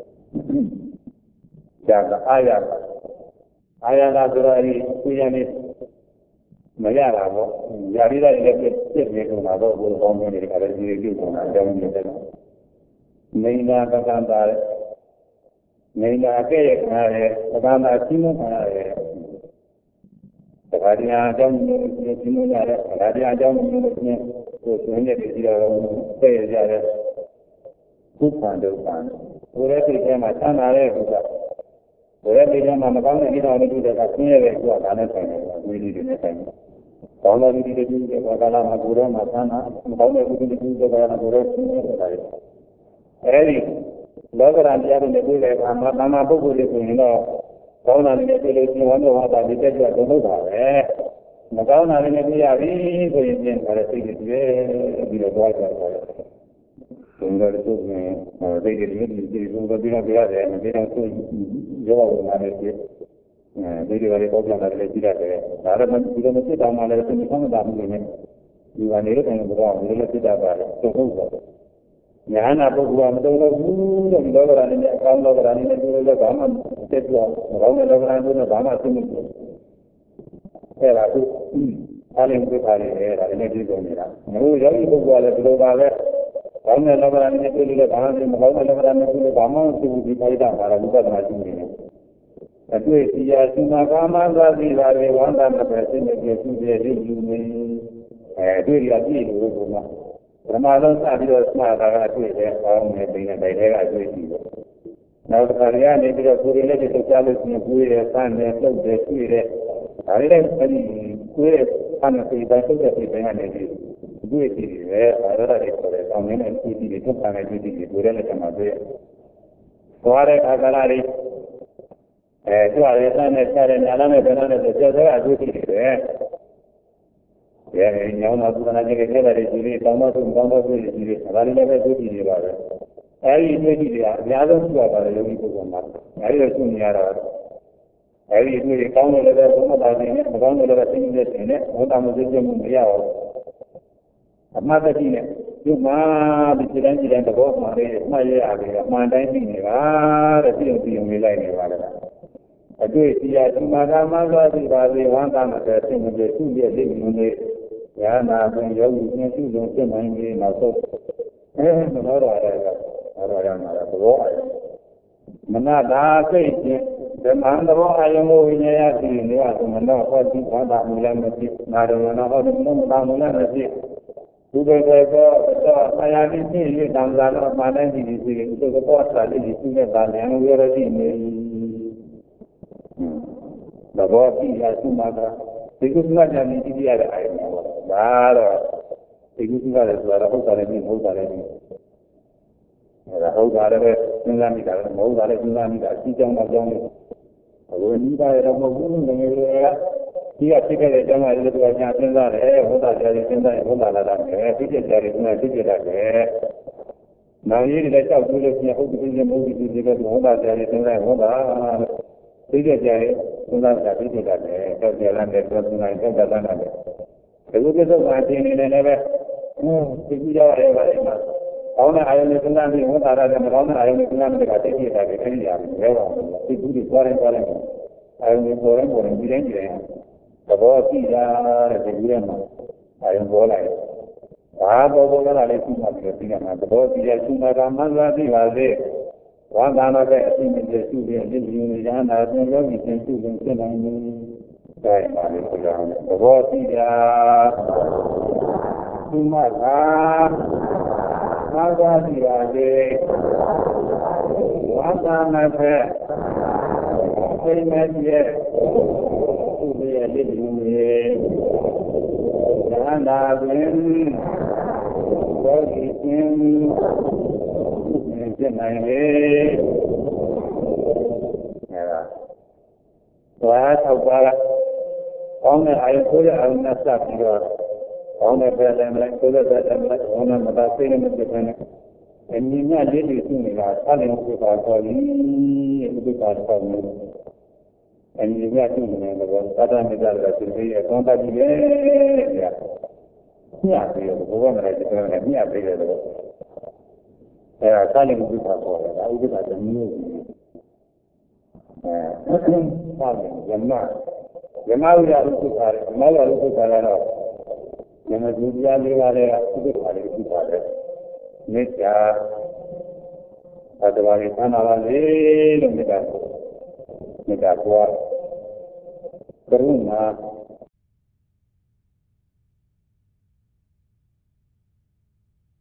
Yaga Ayaga. Ayaga Durari, Kuyanis. Mayara, Yarida elected Mado will come in the Naina Kakanda, Naina Kay, Kakanda Timo, the Radia John, Radia John, to end it, say, Kupan, the Pan. Whatever became my son, I have. Whatever became my mother, he don't do that. I can't go on we did it. All of you did the Bagala Magura, Matana, all of you did the Bagala. Eddie, Lover and Yavin the Buddha, and Mama Bubu, you know, all of the village, you wonder what I did at the Buddha, eh? Madonna in the Via, we didn't have a ticket, be a boy. They did it, but they don't get it, and they don't go on it. They were a problem that they did it. Arabic, you don't sit down on it, and you come down with it. You are near and wrong, you let it out. So, Yana Buguam, the Lover and the Lover and the Gama, Tetla, Roman Lover and the Gama. There are two. အားလုံးသိတာလေဒါလည်းဒီလိုနေတာငါတို့ယောဂီပုဂ္ဂိုလ်ကလည်းဒီလိုပါပဲကောင်းတဲ့လောကဓာတ်နဲ့တွေ့လို့ဘာမှမကောင်းတဲ့လောကဓာတ်နဲ့တွေ့လို့ဘာမှမသိဘူးဒီခိုက်တာပါလားဘုရားသမားရှိနေတယ်အတွေ့အကြုံစီမကာမသာသီလာတွေဝန္တာနဲ့ပဲသိနေကြသူတွေလေးယူနေအဲတွေ့ရပြည့်လို့ဘုရားပထမဆုံးစပြီးတော့မှားတာကအတွေ့တယ်ကောင်းတယ်ပြင်တဲ့တိုင်တွေကအတွေ့ရှိတယ်နောက်တစ်ခါရနေပြီးတော့ကိုယ်လေးတွေထုတ်ကြလို့ရှိရင်ကိုယ်ရဲ့စမ်းတယ်လှုပ်တယ်တွေ့တယ်ဒါတွေလည်းအဲဒီကိုယ်ရဲ့စမ်းတဲ့စိတ်တိုင်းထုတ်တဲ့စိတ်တိုင်းကနေပြီးတွေ့ကြည့်တယ်အဲဒါတွေဆိုတဲ့အောင်နေတဲ့စိတ်တွေထုတ်တာနဲ့တွေ့ကြည့်တယ်ကိုယ်လည်းလည်းမှတွေ့သွားတဲ့အခါကလည်းအဲသူ့အရေးနဲ့ဆက်တဲ့ညာနဲ့ဗနာနဲ့ဆက်တဲ့အတွေ့အကြုံတွေရဲ့ညောင်းတော့ကုသနာကြီးကလည်းတယ်ဒီလေးတောင်းတော့တောင်းတော့တွေ့ကြည့်တယ်ဒါလေးလည်းပဲတွေ့ကြည့်နေပါပဲအဲဒီတွေ့ကြည့်တွေကအများဆုံးရှိရပါတယ်ယောဂီပုဂ္ဂိုလ်မှာအဲဒီလိုရှိနေရတာအဲဒီတွေ့တွေကောင်းတယ်လည်းပဲဘုမတာနေနဲ့မကောင်းတယ်လည်းပဲသိနေတယ်နဲ့ဘုတာမသိကြမှုမရအောင်အမှတ်တတိနဲ့ဒီမှာဒီစိတ်တိုင်းစိတ်တိုင်းသဘောမှန်လေးမှတ်ရရတယ်အမှန်တိုင်းသိနေတာတဲ့ပြုံပြုံလေးလိုက်နေပါလားအတွေ့အကြုံဒီမှာကမှန်သွားပြီပါလေဝမ်းသာမှာတဲ့သိနေတယ်သူ့ရဲ့လိမ့်နေနေဉာဏ်နာပင်ယောဂီသင်သူ့လုံးသိနိုင်ပြီနောက်ဆုံးအဲမနောရရကအဲ့ဒါရမှာသဘောအယမနတာစိတ်ချင်းဓမ္မံသဘောအယမိုဝိညာယသိနေရသမနောဟောတိဘာသာမူလမရှိနာရဝနာဟောတိသမနာမူလမရှိဘုဒ္ဓရဲ့ကောတော့ဆရာကြီးသိရတံလာတော့မာနိုင်ကြည့်စီဒီကောသာလေးကြီးသိနေတာလည်းဝရတိနေသဘောကြည့်ရသုမာကဒီကုသလဉာဏ်ကြီးကြည့်ရတဲ့အာရုံပါဒါတော့ဒီကုသလလည်းဆိုတာဟုတ်တာလည်းမဟုတ်တာလည်းအဲဒါဟုတ်တာလည်းပဲစဉ်းစားမိတာလည်းမဟုတ်တာလည်းစဉ်းစားမိတာအကြီးကြောင်းတော့ကြောင်းလို့ဘယ်နည်းပါရတော့မဟုတ်ဘူးငယ်ငယ်လေးကဒီကဖြစ်ခဲ့တဲ့အကြောင်းအရာတွေကညာစဉ်းစားတယ်ဟုတ်တာကြားရင်စဉ်းစားရင်ဟုတ်တာလာတာပဲသိတဲ့ကြားရင်သိတဲ့တာပဲနောက်ရည်တွေလည်းကြောက်ပြီးလို့ရှိရင်ဟုတ်ပြီပြင်မဟုတ်ပြီဒီကဟုတ်တာကြားရင်စဉ်းစားရင်ဟုတ်တာသိတဲ့ကြားရင်စဉ်းစားတာသိတဲ့တာပဲကြောက်ကြလမ်းနဲ့ပြောနေတာကြောက်တာလမ်းနဲ့ဒီလိုကိစ္စမှတင်နေတယ်လည်းပဲဟင်းသိကြရတယ်ပါလေကောင်းတဲ့အာယုန်နဲ့စဉ်းစားပြီးဝန်တာရတယ်မကောင်းတဲ့အာယုန်နဲ့စဉ်းစားပြီးကသိတဲ့တာပဲသိရတယ်ဘယ်တော့သိဘူးတွေသွားတယ်သွားတယ်အာယုန်ကိုပေါ်ရင်ပေါ်ရင်ဒီတိုင်းဒီတိုင်းသဘောကြည့်တာတဲ့ဒီလိုမှအာယုန်ပေါ်လာတယ်ဘာပေါ်ပေါ်လာလဲသိမှပြီးသိရမှာသဘောကြည့်ရရှိမှကမှန်သွားသိပါစေဝါသာနာတဲ့အသိဉာဏ်ရှိတဲ့အမြင့်ဉာဏ်ဉာဏ်နာသင်ယောဂီသင်စုလုံးသိနိုင်တယ်ဒါပါလေဘုရားသဘောကြည့်တာဒီမှာကသာသာကြည့်ပါစေဝါသာနာတဲ့အသိဉာဏ်ရဲ့သူ့ရဲ့လက်ဉာဏ်ရဲ့ဉာဏ်နာပင်ဘောဓိရှင်ဖြစ်နိုင်လေအဲဒါသွားထောက်ပါလားကောင်းတဲ့အာယုဆိုးတဲ့အာယုနဲ့စပ်ပြီးတော့ကောင်းတဲ့ပဲလည်းမလိုက်ဆိုးတဲ့ပဲလည်းမလိုက်ကောင်းတဲ့မသာစိတ်နဲ့မဖြစ်ဘဲနဲ့အမြင်နဲ့လေးတွေရှိနေတာဆက်လျော်ဥပ္ပါခေါ်ပြီးဥပ္ပါခေါ်ပြီးအမြင်နဲ့ရှိနေတယ်ဘောသာတမေတ္တာကသူကြီးရဲ့ကောင်းတတ်ပြီလေညပြီးတော့ဘုရားမလိုက်တဲ့နဲ့ညပြီးတယ်တော့အဲဒါသာလိဥပ္ပါခေါ်တယ်ဒါဥပ္ပါတမျိုးအဲသာလိယမယမဝိရဥပ္ပါရယမဝိရဥပ္ပါရတော့ယမဒုတိယလေးပါးတဲ့ဥပ္ပါရဥပ္ပါရမေတ္တာသတ္တဝါတွေသနာပါလေလို့မေတ္တာမေတ္တာပွားကရုဏာ